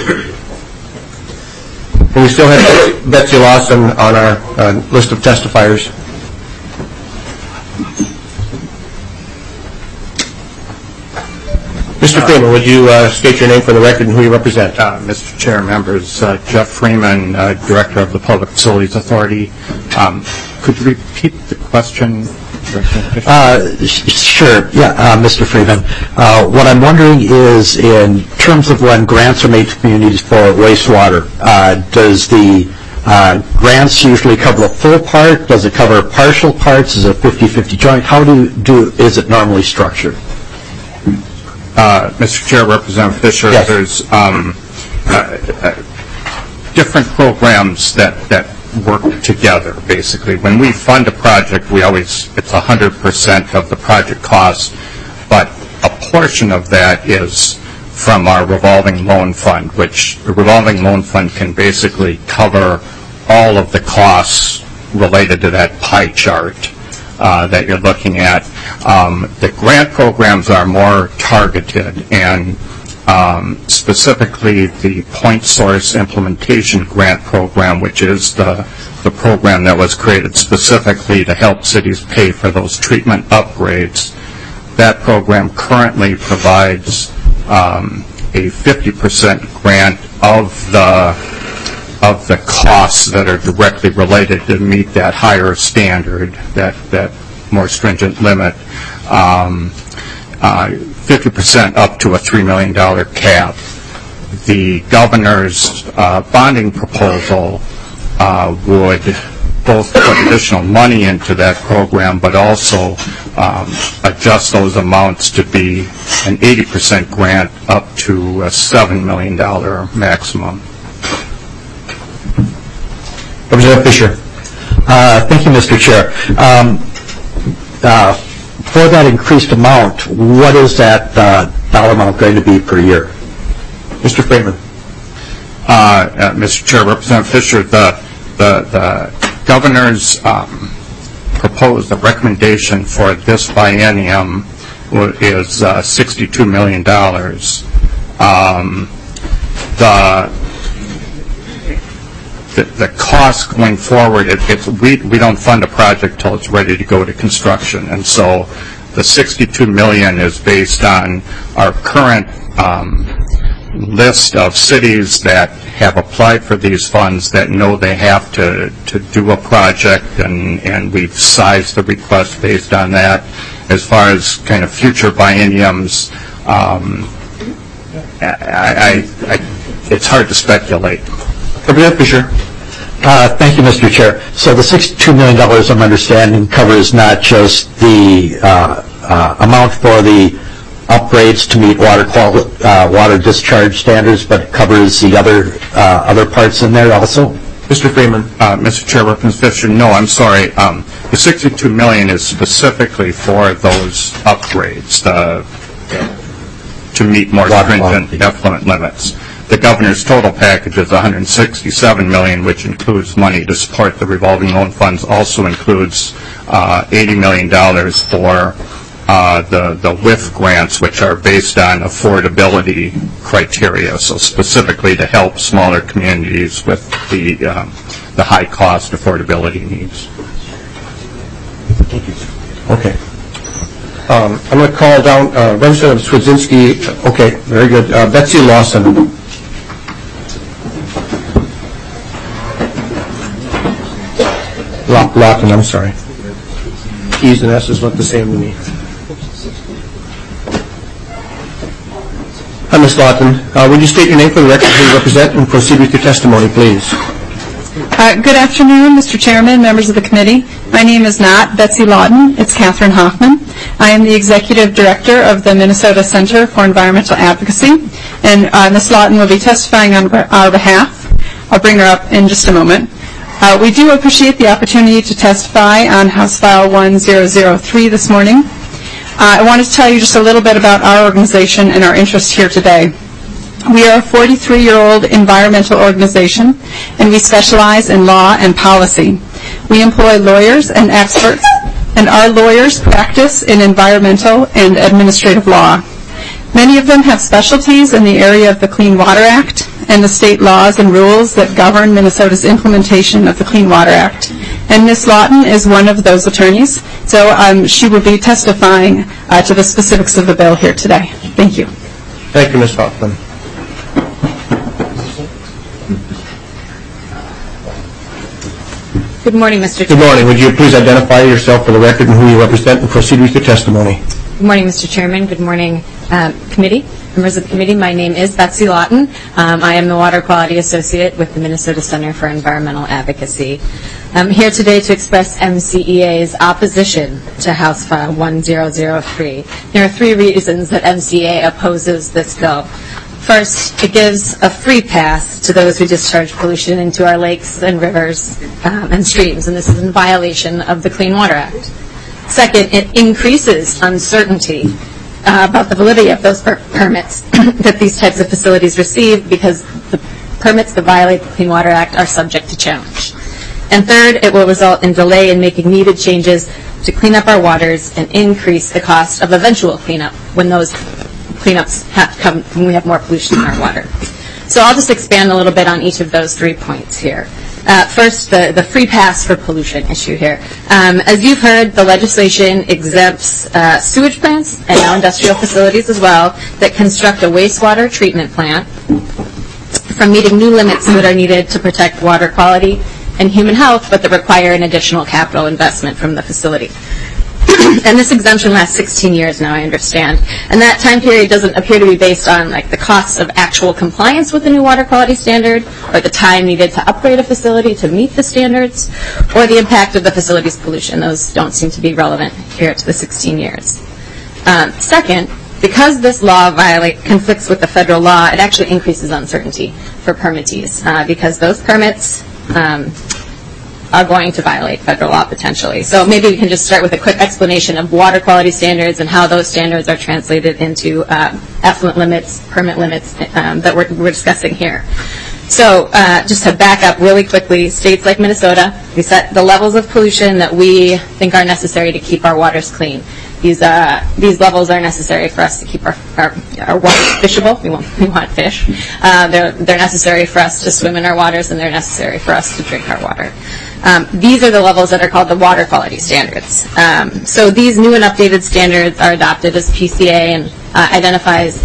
And we still have Betsy Lawson on our uh, list of testifiers. Mister Freeman, would you uh, state your name for the record and who you represent? Uh, Mister Chair, members, uh, Jeff Freeman, uh, Director of the Public Facilities Authority. Um, could you repeat the question? Uh, sh- Sure, yeah, uh, Mister Freeman. Uh, What I'm wondering is, in terms of when grants are made to communities for wastewater, uh, does the uh, grants usually cover the full part? Does it cover partial parts? Is it fifty-fifty joint? How do do is it normally structured? Uh, Mister Chair, Representative Fisher, Yes. there's um, uh, uh, different programs that, that work together, basically. When we fund a project, we always, it's one hundred percent of the project cost, but a portion of that is from our revolving loan fund, which the revolving loan fund can basically cover all of the costs related to that pie chart uh, that you're looking at. Um, the grant programs are more targeted, and um, specifically the Point Source Implementation Grant Program, which is the, the program that was created specifically to help cities pay for those treatment upgrades. That program currently provides um, a fifty percent grant of the of the costs that are directly related to meet that higher standard, that that more stringent limit. Um, uh, fifty percent up to a three million dollars cap. The governor's uh, bonding proposal uh, would both put additional money into that program, but also um, adjust those amounts to be an eighty percent grant up to a seven million dollars maximum. Representative Fisher. Uh, Thank you, Mister Chair. Um, uh, For that increased amount, what is that uh, dollar amount going to be per year? Mister Freeman. Uh, uh, Mister Chair, Representative Fisher, the the, the governor's um, proposed the recommendation for this biennium is uh, sixty-two million dollars. Um, the The, the cost going forward, it, it's, we, we don't fund a project till it's ready to go to construction. And so the sixty-two million dollars is based on our current um, list of cities that have applied for these funds that know they have to, to do a project, and, and we've sized the request based on that. As far as kind of future bienniums, um, I, I, I, it's hard to speculate. Representative Fisher. Uh, thank you, Mister Chair. So the sixty-two million dollars, I'm understanding, covers not just the uh, uh, amount for the upgrades to meet water quality, uh, water discharge standards, but it covers the other uh, other parts in there also? Mister Freeman. Uh, Mister Chair, Representative Fisher, no, I'm sorry. Um, the sixty-two million dollars is specifically for those upgrades uh, to meet more stringent effluent limits. The governor's total package is one hundred sixty-seven million dollars, which includes money to support the revolving loan funds, also includes uh, eighty million dollars for uh, the, the W I F grants, which are based on affordability criteria, so specifically to help smaller communities with the, um, the high-cost affordability needs. Thank you. Okay. Um, I'm going to call down uh, Representative Swedzinski. Okay, very good. Uh, Betsy Lawson. Lawton, I'm sorry. E's and S's look the same to me. Hi, Miz Lawton. Uh, would you state your name for the record, who you represent, and proceed with your testimony, please? Uh, good afternoon, Mister Chairman, members of the committee. My name is not Betsy Lawton. It's Catherine Hoffman. I am the Executive Director of the Minnesota Center for Environmental Advocacy, and uh, Miz Lawton will be testifying on our behalf. I'll bring her up in just a moment. Uh, we do appreciate the opportunity to testify on House File one thousand three this morning. Uh, I wanted to tell you just a little bit about our organization and our interest here today. We are a forty-three-year-old environmental organization, and we specialize in law and policy. We employ lawyers and experts, and our lawyers practice in environmental and administrative law. Many of them have specialties in the area of the Clean Water Act and the state laws and rules that govern Minnesota's implementation of the Clean Water Act. And Miz Lawton is one of those attorneys, so um, she will be testifying uh, to the specifics of the bill here today. Thank you. Thank you, Miz Hoffman. Good morning, Mister Good Chairman. morning. Would you please identify yourself for the record and who you represent and proceed with your testimony? Good morning, Mister Chairman. Good morning, um, committee. Members of the committee, my name is Betsy Lawton. Um, I am the Water Quality Associate with the Minnesota Center for Environmental Advocacy. I'm here today to express M C E A's opposition to House File one thousand three. There are three reasons that M C E A opposes this bill. First, it gives a free pass to those who discharge pollution into our lakes and rivers um, and streams, and this is in violation of the Clean Water Act. Second, it increases uncertainty uh, about the validity of those per- permits that these types of facilities receive, because the permits that violate the Clean Water Act are subject to challenge. And third, it will result in delay in making needed changes to clean up our waters and increase the cost of eventual cleanup when those cleanups have come when we have more pollution in our water. So I'll just expand a little bit on each of those three points here. Uh, first, the, the free pass for pollution issue here. Um, as you've heard, the legislation exempts uh, sewage plants and now industrial facilities as well that construct a wastewater treatment plant from meeting new limits that are needed to protect water quality and human health, but that require an additional capital investment from the facility. And this exemption lasts sixteen years now, I understand. And that time period doesn't appear to be based on like the costs of actual compliance with the new water quality standard, or the time needed to upgrade a facility to meet the standards, or the impact of the facility's pollution. Those don't seem to be relevant here to the sixteen years. Um, second, because this law violate, conflicts with the federal law, it actually increases uncertainty for permittees, uh, because those permits um, are going to violate federal law potentially. So maybe we can just start with a quick explanation of water quality standards and how those standards are translated into uh, effluent limits, permit limits um, that we're, we're discussing here. So uh, just to back up really quickly, states like Minnesota, we set the levels of pollution that we think are necessary to keep our waters clean. These uh, these levels are necessary for us to keep our our, our waters fishable. We want we want fish. Uh, they're they're necessary for us to swim in our waters, and they're necessary for us to drink our water. Um, these are the levels that are called the water quality standards. Um, so these new and updated standards are adopted as P C A and uh, identifies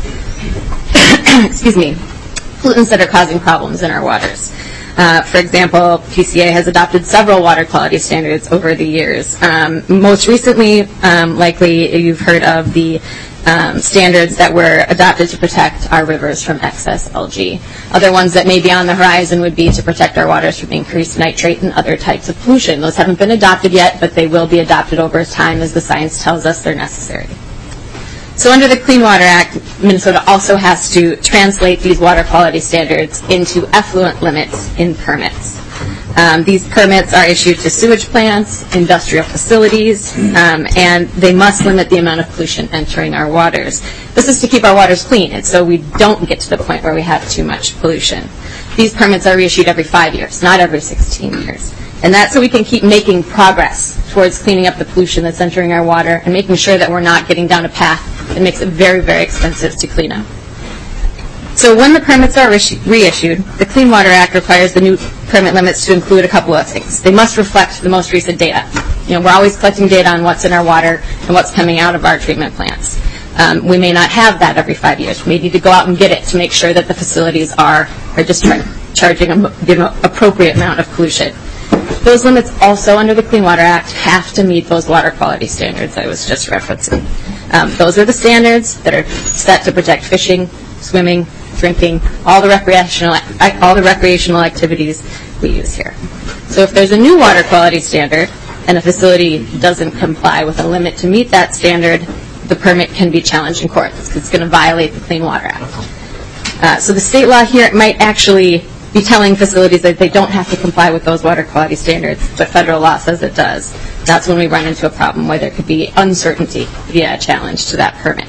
excuse me pollutants that are causing problems in our waters. Uh, for example, P C A has adopted several water quality standards over the years. Um, most recently, um, likely you've heard of the um, standards that were adopted to protect our rivers from excess algae. Other ones that may be on the horizon would be to protect our waters from increased nitrate and other types of pollution. Those haven't been adopted yet, but they will be adopted over time as the science tells us they're necessary. So under the Clean Water Act, Minnesota also has to translate these water quality standards into effluent limits in permits. Um, these permits are issued to sewage plants, industrial facilities, um, and they must limit the amount of pollution entering our waters. This is to keep our waters clean, and so we don't get to the point where we have too much pollution. These permits are reissued every five years, not every sixteen years. And that's so we can keep making progress towards cleaning up the pollution that's entering our water and making sure that we're not getting down a path that makes it very, very expensive to clean up. So when the permits are reissued, the Clean Water Act requires the new permit limits to include a couple of things. They must reflect the most recent data. You know, we're always collecting data on what's in our water and what's coming out of our treatment plants. Um, we may not have that every five years. We may need to go out and get it to make sure that the facilities are, are just tra- charging an appropriate amount of pollution. Those limits also under the Clean Water Act have to meet those water quality standards I was just referencing. Um, those are the standards that are set to protect fishing, swimming, drinking, all the recreational all the recreational activities we use here. So if there's a new water quality standard and a facility doesn't comply with a limit to meet that standard, the permit can be challenged in court because it's going to violate the Clean Water Act. Uh, so the state law here might actually be telling facilities that they don't have to comply with those water quality standards, but federal law says it does. That's when we run into a problem where there could be uncertainty via a challenge to that permit.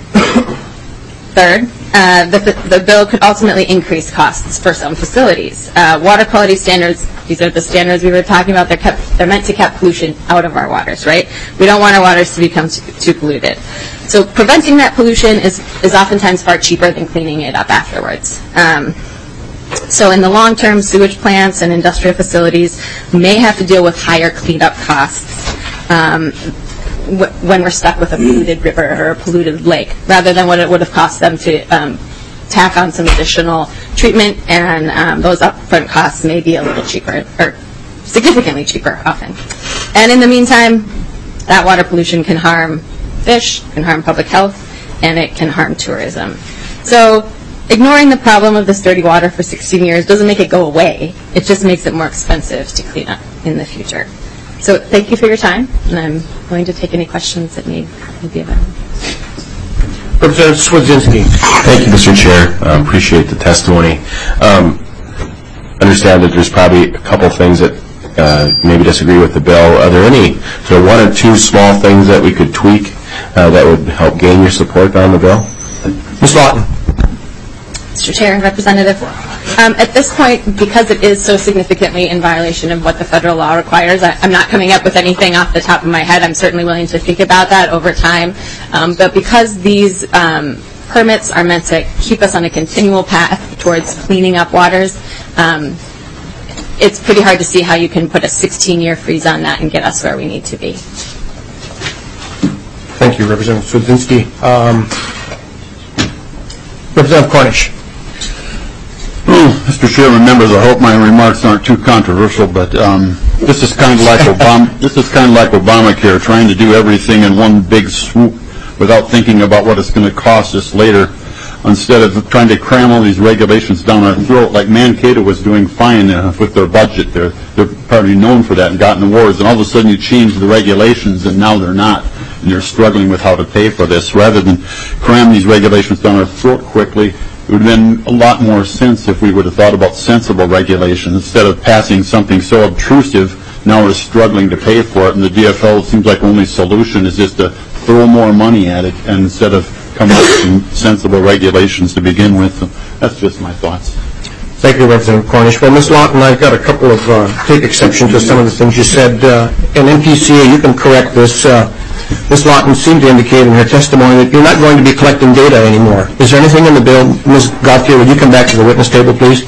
Third, uh, the, the bill could ultimately increase costs for some facilities. Uh, water quality standards, these are the standards we were talking about, they're, kept, they're meant to keep pollution out of our waters, right? We don't want our waters to become too, too polluted. So preventing that pollution is, is oftentimes far cheaper than cleaning it up afterwards. Um, So in the long term, sewage plants and industrial facilities may have to deal with higher cleanup costs um, w- when we're stuck with a polluted river or a polluted lake, rather than what it would have cost them to um, tack on some additional treatment, and um, those upfront costs may be a little cheaper or significantly cheaper often. And in the meantime, that water pollution can harm fish, can harm public health, and it can harm tourism. So ignoring the problem of this dirty water for sixteen years doesn't make it go away. It just makes it more expensive to clean up in the future. So thank you for your time, and I'm going to take any questions that may, may be available. Representative Swedzinski. Thank you, Mister Chair. I uh, appreciate the testimony. Um, understand that there's probably a couple things that uh, maybe disagree with the bill. Are there any, so one or two small things that we could tweak uh, that would help gain your support on the bill? Miz Lawton. Mister Chair, Representative, um, at this point, because it is so significantly in violation of what the federal law requires, I, I'm not coming up with anything off the top of my head. I'm certainly willing to think about that over time. Um, but because these um, permits are meant to keep us on a continual path towards cleaning up waters, um, it's pretty hard to see how you can put a sixteen-year freeze on that and get us where we need to be. Thank you, Representative Swedzinski. Um, Representative Cornish. Mister Chairman, members, I hope my remarks aren't too controversial, but um, this is kind of like Obama. This is kind of like Obamacare, trying to do everything in one big swoop without thinking about what it's going to cost us later. Instead of trying to cram all these regulations down our throat, like Mankato was doing fine uh, with their budget. They're they're probably known for that and gotten awards, and all of a sudden you change the regulations, and now they're not, and they're struggling with how to pay for this. Rather than cram these regulations down our throat quickly, it would have been a lot more sense if we would have thought about sensible regulations instead of passing something so obtrusive. Now we're struggling to pay for it, and the D F L seems like the only solution is just to throw more money at it, and instead of come up with some sensible regulations to begin with. So that's just my thoughts. Thank you, Representative Cornish. Well, Miz Lawton, I've got a couple of uh, take exception to some of the things you said. Uh, in N P C A, you can correct this. Uh, Miz Lawton seemed to indicate in her testimony that you're not going to be collecting data anymore. Is there anything in the bill? Miz Gauthier, would you come back to the witness table, please?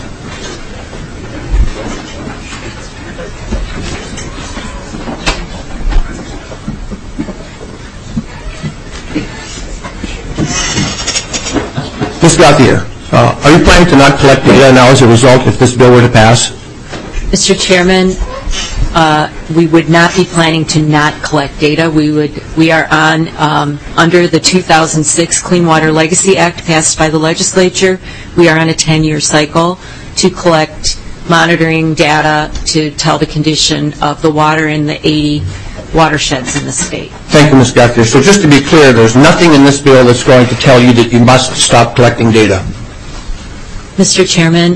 Miz Gauthier, uh, are you planning to not collect data now as a result if this bill were to pass? Mister Chairman, uh, we would not be planning to not collect data. We would. We are on um, under the two thousand six Clean Water Legacy Act passed by the legislature. We are on a ten-year cycle to collect monitoring data to tell the condition of the water in the eighty watersheds in the state. Thank you, Miz Gauthier. So just to be clear, there's nothing in this bill that's going to tell you that you must stop collecting data? Mister Chairman,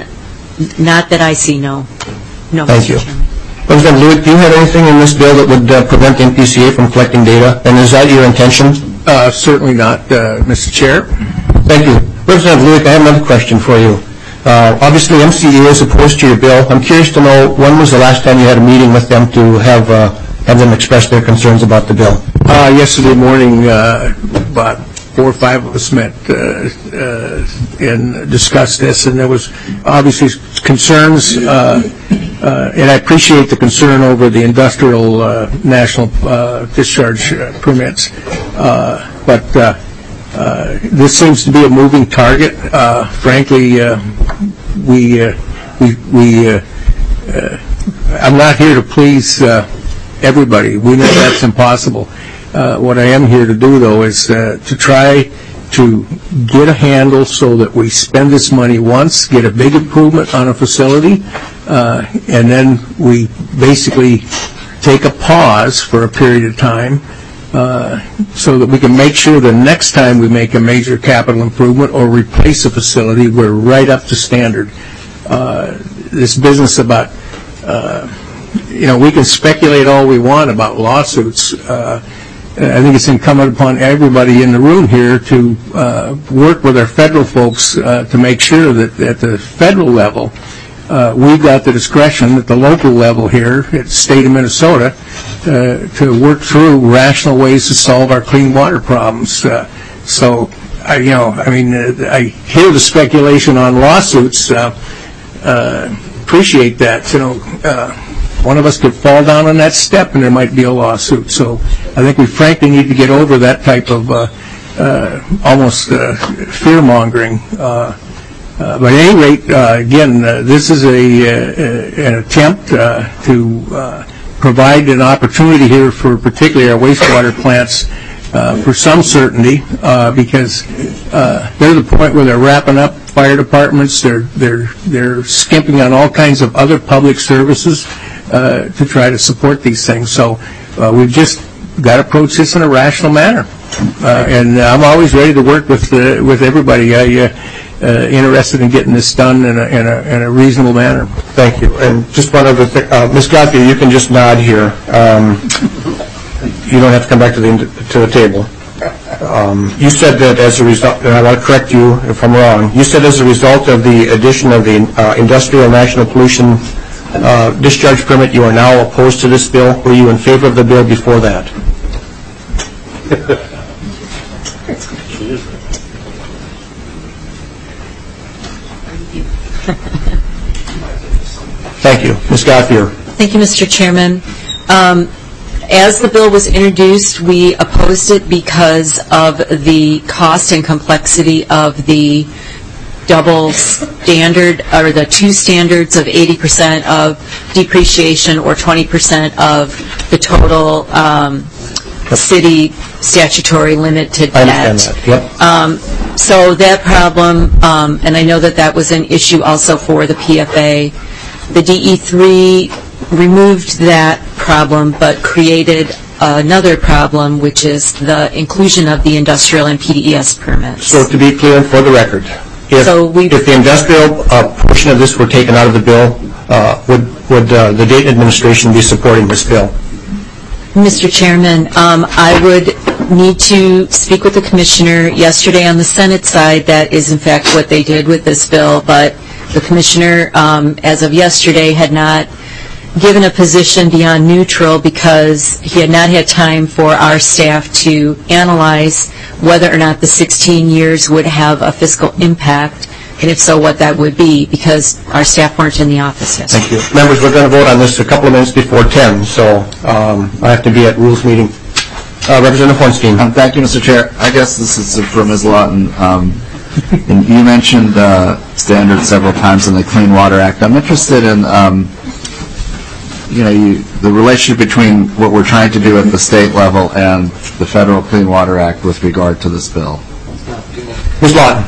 not that I see, no. No, Thank Mister you. Chairman. Representative Lewick, do you have anything in this bill that would uh, prevent N P C A from collecting data? And is that your intention? Uh, certainly not, uh, Mister Chair. Thank you. Representative Lewick, I have another question for you. Uh, obviously, M C E A is opposed to your bill. I'm curious to know, when was the last time you had a meeting with them to have uh, have them express their concerns about the bill? Uh, yesterday morning, uh, about four or five of us met uh, uh, and discussed this, and there was obviously concerns, uh, uh, and I appreciate the concern over the industrial uh, national uh, discharge uh, permits, uh, but uh, uh, this seems to be a moving target. Uh, frankly, uh, we, uh, we, we uh, uh, I'm not here to please uh, everybody. We know that's impossible. Uh, what I am here to do, though, is uh, to try to get a handle so that we spend this money once, get a big improvement on a facility, uh, and then we basically take a pause for a period of time uh, so that we can make sure the next time we make a major capital improvement or replace a facility, we're right up to standard. Uh, this business about uh, you know, we can speculate all we want about lawsuits. Uh, I think it's incumbent upon everybody in the room here to uh, work with our federal folks uh, to make sure that at the federal level, uh, we've got the discretion at the local level here at the state of Minnesota uh, to work through rational ways to solve our clean water problems. Uh, so, I, you know, I mean, uh, I hear the speculation on lawsuits. Uh, uh, appreciate that, you know. Uh, One of us could fall down on that step and there might be a lawsuit. So I think we frankly need to get over that type of uh, uh, almost uh, fear-mongering. Uh, uh, but at any rate, uh, again, uh, this is a, uh, an attempt uh, to uh, provide an opportunity here for particularly our wastewater plants uh, for some certainty, uh, because uh, they're the point where they're wrapping up fire departments. They're they're they're skimping on all kinds of other public services uh, to try to support these things. So uh, we've just got to approach this in a rational manner, uh, and I'm always ready to work with uh, with everybody. I, uh, Uh, interested in getting this done in a, in a, in a reasonable manner. Thank you. And just one other thing. Uh, Miz Gauthier, you can just nod here. Um, you don't have to come back to the to the table. Um, you said that as a result, and I want to correct you if I'm wrong, you said as a result of the addition of the uh, Industrial National Pollution uh, Discharge Permit, you are now opposed to this bill. Were you in favor of the bill before that? Thank you. Miz Gauthier. Thank you, Mister Chairman. Um, as the bill was introduced, we opposed it because of the cost and complexity of the double standard, or the two standards of eighty percent of depreciation or twenty percent of the total um, city statutory limit to debt. I understand that. Yep. Um, so that problem, um, and I know that that was an issue also for the P F A. The D E three removed that problem but created another problem, which is the inclusion of the industrial and P D E S permits. So to be clear, for the record, if, so if the industrial uh, portion of this were taken out of the bill, uh, would, would uh, the Dayton administration be supporting this bill? Mister Chairman, um, I would need to speak with the commissioner. Yesterday on the Senate side, that is in fact what they did with this bill, but the commissioner, um, as of yesterday, had not given a position beyond neutral because he had not had time for our staff to analyze whether or not the sixteen years would have a fiscal impact, and if so, what that would be, because our staff weren't in the office yesterday. Thank you. Members, we're going to vote on this a couple of minutes before ten, so um, I have to be at Rules meeting. Uh, Representative Hornstein. Um, thank you, Mister Chair. I guess this is for Miz Lawton. Um, and you mentioned uh, standards several times in the Clean Water Act. I'm interested in, um, you know, you, the relationship between what we're trying to do at the state level and the Federal Clean Water Act with regard to this bill. Miz Lawton.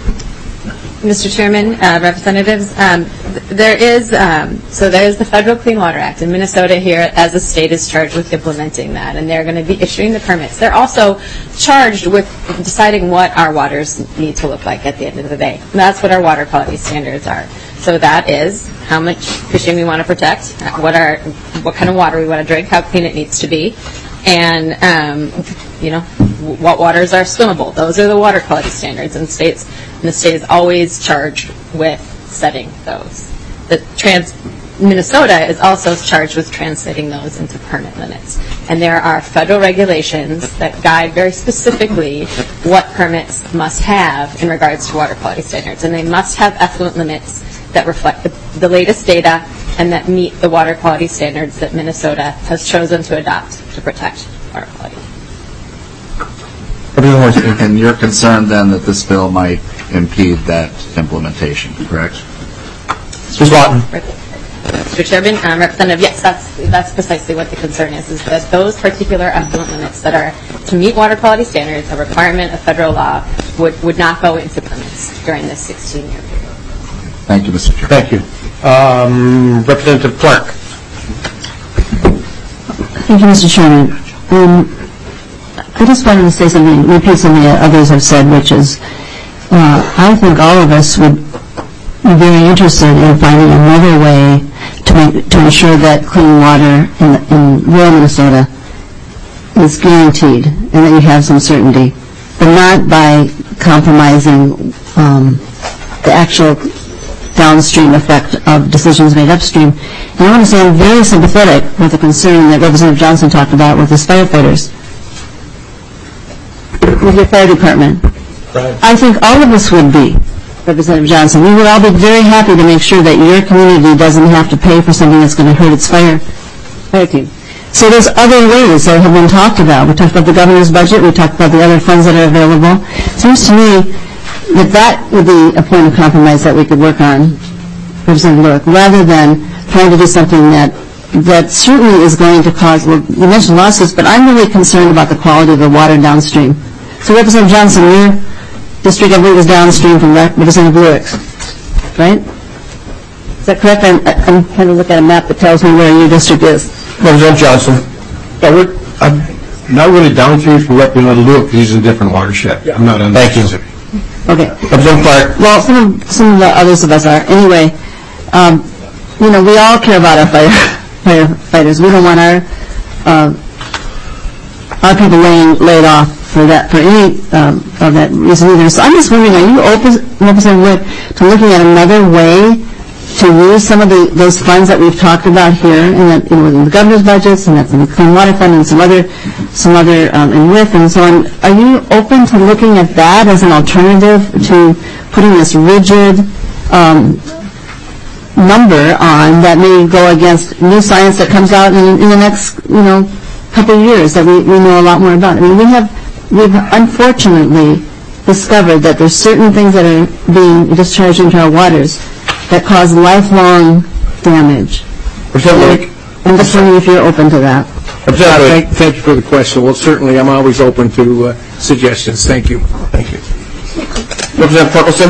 Mister Chairman, uh, representatives, um, th- there is um, so there is the Federal Clean Water Act, and Minnesota here, as a state, is charged with implementing that, and they're going to be issuing the permits. They're also charged with deciding what our waters need to look like at the end of the day. And that's what our water quality standards are. So that is how much fishing we want to protect, what our what kind of water we want to drink, how clean it needs to be, and um, you know, what waters are swimmable. Those are the water quality standards, and states and the state is always charged with setting those. The trans Minnesota is also charged with translating those into permit limits, and there are federal regulations that guide very specifically what permits must have in regards to water quality standards, and they must have effluent limits that reflect the, the latest data and that meet the water quality standards that Minnesota has chosen to adopt to protect water quality. And you're concerned then that this bill might impede that implementation, correct? Miz Lawton. Mister Chairman, um, Representative, yes, that's that's precisely what the concern is, is that those particular effluent limits that are to meet water quality standards, a requirement of federal law, would, would not go into permits during this sixteen-year period. Thank you, Mister Chairman. Thank you. Um, Representative Clark. Thank you, Mister Chairman. Um, I just wanted to say something, repeat something that others have said, which is uh, I think all of us would be very interested in finding another way to make, to ensure that clean water in, in rural Minnesota is guaranteed and that you have some certainty, but not by compromising um, the actual downstream effect of decisions made upstream. And I want to say I'm very sympathetic with the concern that Representative Johnson talked about with his firefighters, with your fire department. Right. I think all of us would be, Representative Johnson. We would all be very happy to make sure that your community doesn't have to pay for something that's going to hurt its fire, fire team. So there's other ways that have been talked about. We talked about the governor's budget. We talked about the other funds that are available. It seems to me that that would be a point of compromise that we could work on, Representative Lewis, rather than trying to do something that that certainly is going to cause, well, you mentioned lawsuits, but I'm really concerned about the quality of the water downstream. So Representative Johnson, your district, I believe, is downstream from Representative Lewis, right? Is that correct? I'm, I'm trying to look at a map that tells me where your district is. Representative Johnson. Yeah, we're, I'm not really downstream from Representative Lewis because he's in a different watershed. I'm not on the Thank you. Mississippi. Okay. Representative Clark. Well, some of, some of the others of us are. Anyway, um, you know, we all care about our fire, firefighters. We don't want our uh, our people laying laid off for that for any um, of that reason either. So I'm just wondering, are you open, Representative Wood, to looking at another way to use some of the, those funds that we've talked about here, and that, you know, in the governor's budgets, and that's in the Clean Water Fund, and some other, some other, um, and WIF, and so on. Are you open to looking at that as an alternative to putting this rigid um, number on that may go against new science that comes out in, in the next, you know, couple of years that we, we know a lot more about? I mean, we have, we've unfortunately discovered that there's certain things that are being discharged into our waters that cause lifelong damage. I'm just wondering if you're open to that. Thank, thank you for the question. Well, certainly, I'm always open to uh, suggestions. Thank you. Thank you. Representative Torkelson.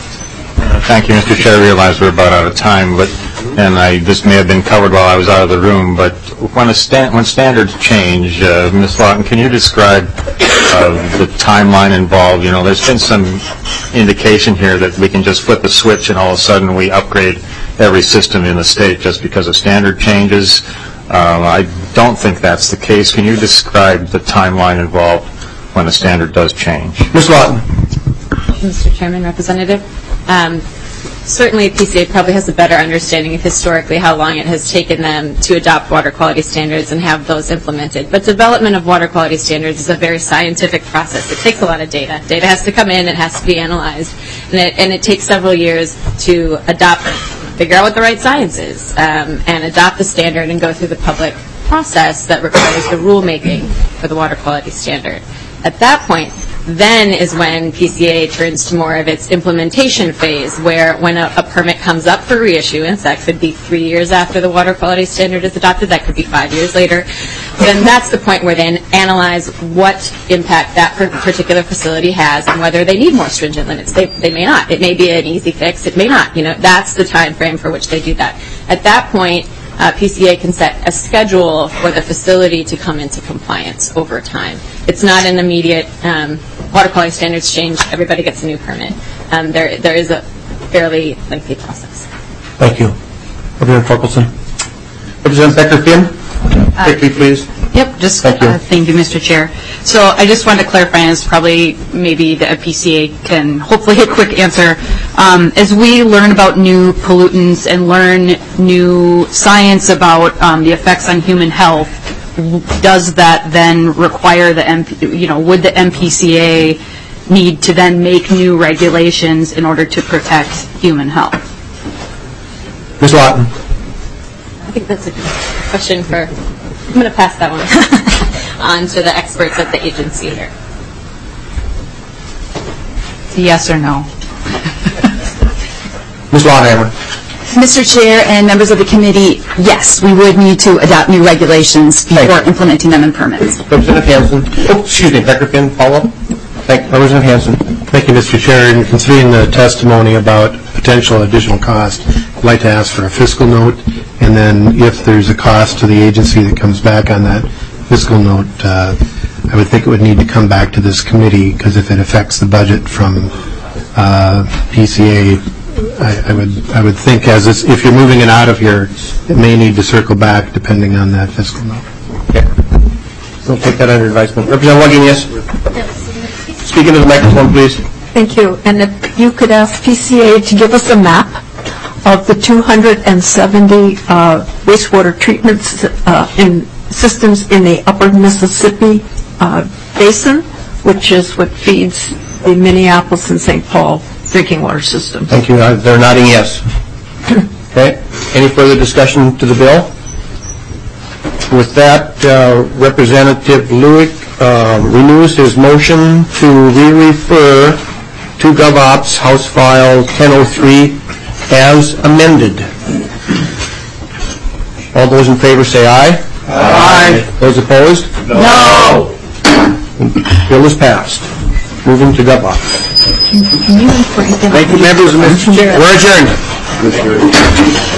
Uh, thank you, Mister Chair. I realize we're about out of time, but and I this may have been covered while I was out of the room. But when a sta- when standards change, uh, Miz Lawton, can you describe uh, the timeline involved? You know, there's been some indication here that we can just flip a switch and all of a sudden we upgrade every system in the state just because a standard changes. Um, I don't think that's the case. Can you describe the timeline involved when a standard does change? Miz Lawton. Mister Chairman, Representative. Um, certainly P C A probably has a better understanding of historically how long it has taken them to adopt water quality standards and have those implemented. But development of water quality standards is a very scientific process. It takes a lot of data. Data has to come in, it has to be analyzed, and it, and it takes several years to adopt, figure out what the right science is, um, and adopt the standard and go through the public process that requires the rulemaking for the water quality standard. At that point, then is when P C A turns to more of its implementation phase, where when a, a permit comes up for reissuance, that could be three years after the water quality standard is adopted, that could be five years later, then that's the point where they analyze what impact that particular facility has and whether they need more stringent limits. They, they may not. It may be an easy fix. It may not. You know, that's the time frame for which they do that. At that point, Uh, P C A can set a schedule for the facility to come into compliance over time. It's not an immediate um, water quality standards change, everybody gets a new permit. Um, there, there is a fairly lengthy process. Thank you. Representative Torkelson. Representative Becker-Finn, quickly, please. Yep, just thank you. Uh, thank you, Mister Chair. So I just wanted to clarify, and it's probably maybe the P C A can hopefully a quick answer. Um, as we learn about new pollutants and learn new science about um, the effects on human health, does that then require the M P, you know, would the M P C A need to then make new regulations in order to protect human health? Miz Lawton. I think that's a good question for, I'm going to pass that one on to the experts at the agency here. Yes or no? Miz Lawton. Mister Chair and members of the committee, yes, we would need to adopt new regulations before implementing them in permits. Representative Hansen. Oh, excuse me, Becker-Finn, follow up. Thank you. Representative Hansen. Thank you, Mister Chair. And considering the testimony about potential additional cost, I'd like to ask for a fiscal note, and then if there's a cost to the agency that comes back on that fiscal note, uh, I would think it would need to come back to this committee, because if it affects the budget from uh, P C A, I, I would I would think as it's, if you're moving it out of here, it may need to circle back depending on that fiscal note. Okay. We'll take that under advisement. Representative Wagenius. Speak into the microphone, please. Thank you. And if you could ask P C A to give us a map of the two hundred seventy uh, wastewater treatment uh, in systems in the upper Mississippi uh, basin, which is what feeds the Minneapolis and Saint Paul drinking water systems. Thank you. Uh, they're nodding yes. Okay. Any further discussion to the bill? With that, uh, Representative Lewick uh, renews his motion to re-refer to GovOps, House File ten oh three, as amended. All those in favor say aye. Aye. Those opposed? No. Bill is passed. Moving to GovOps. Thank you, members of Mister Chair. We're adjourned.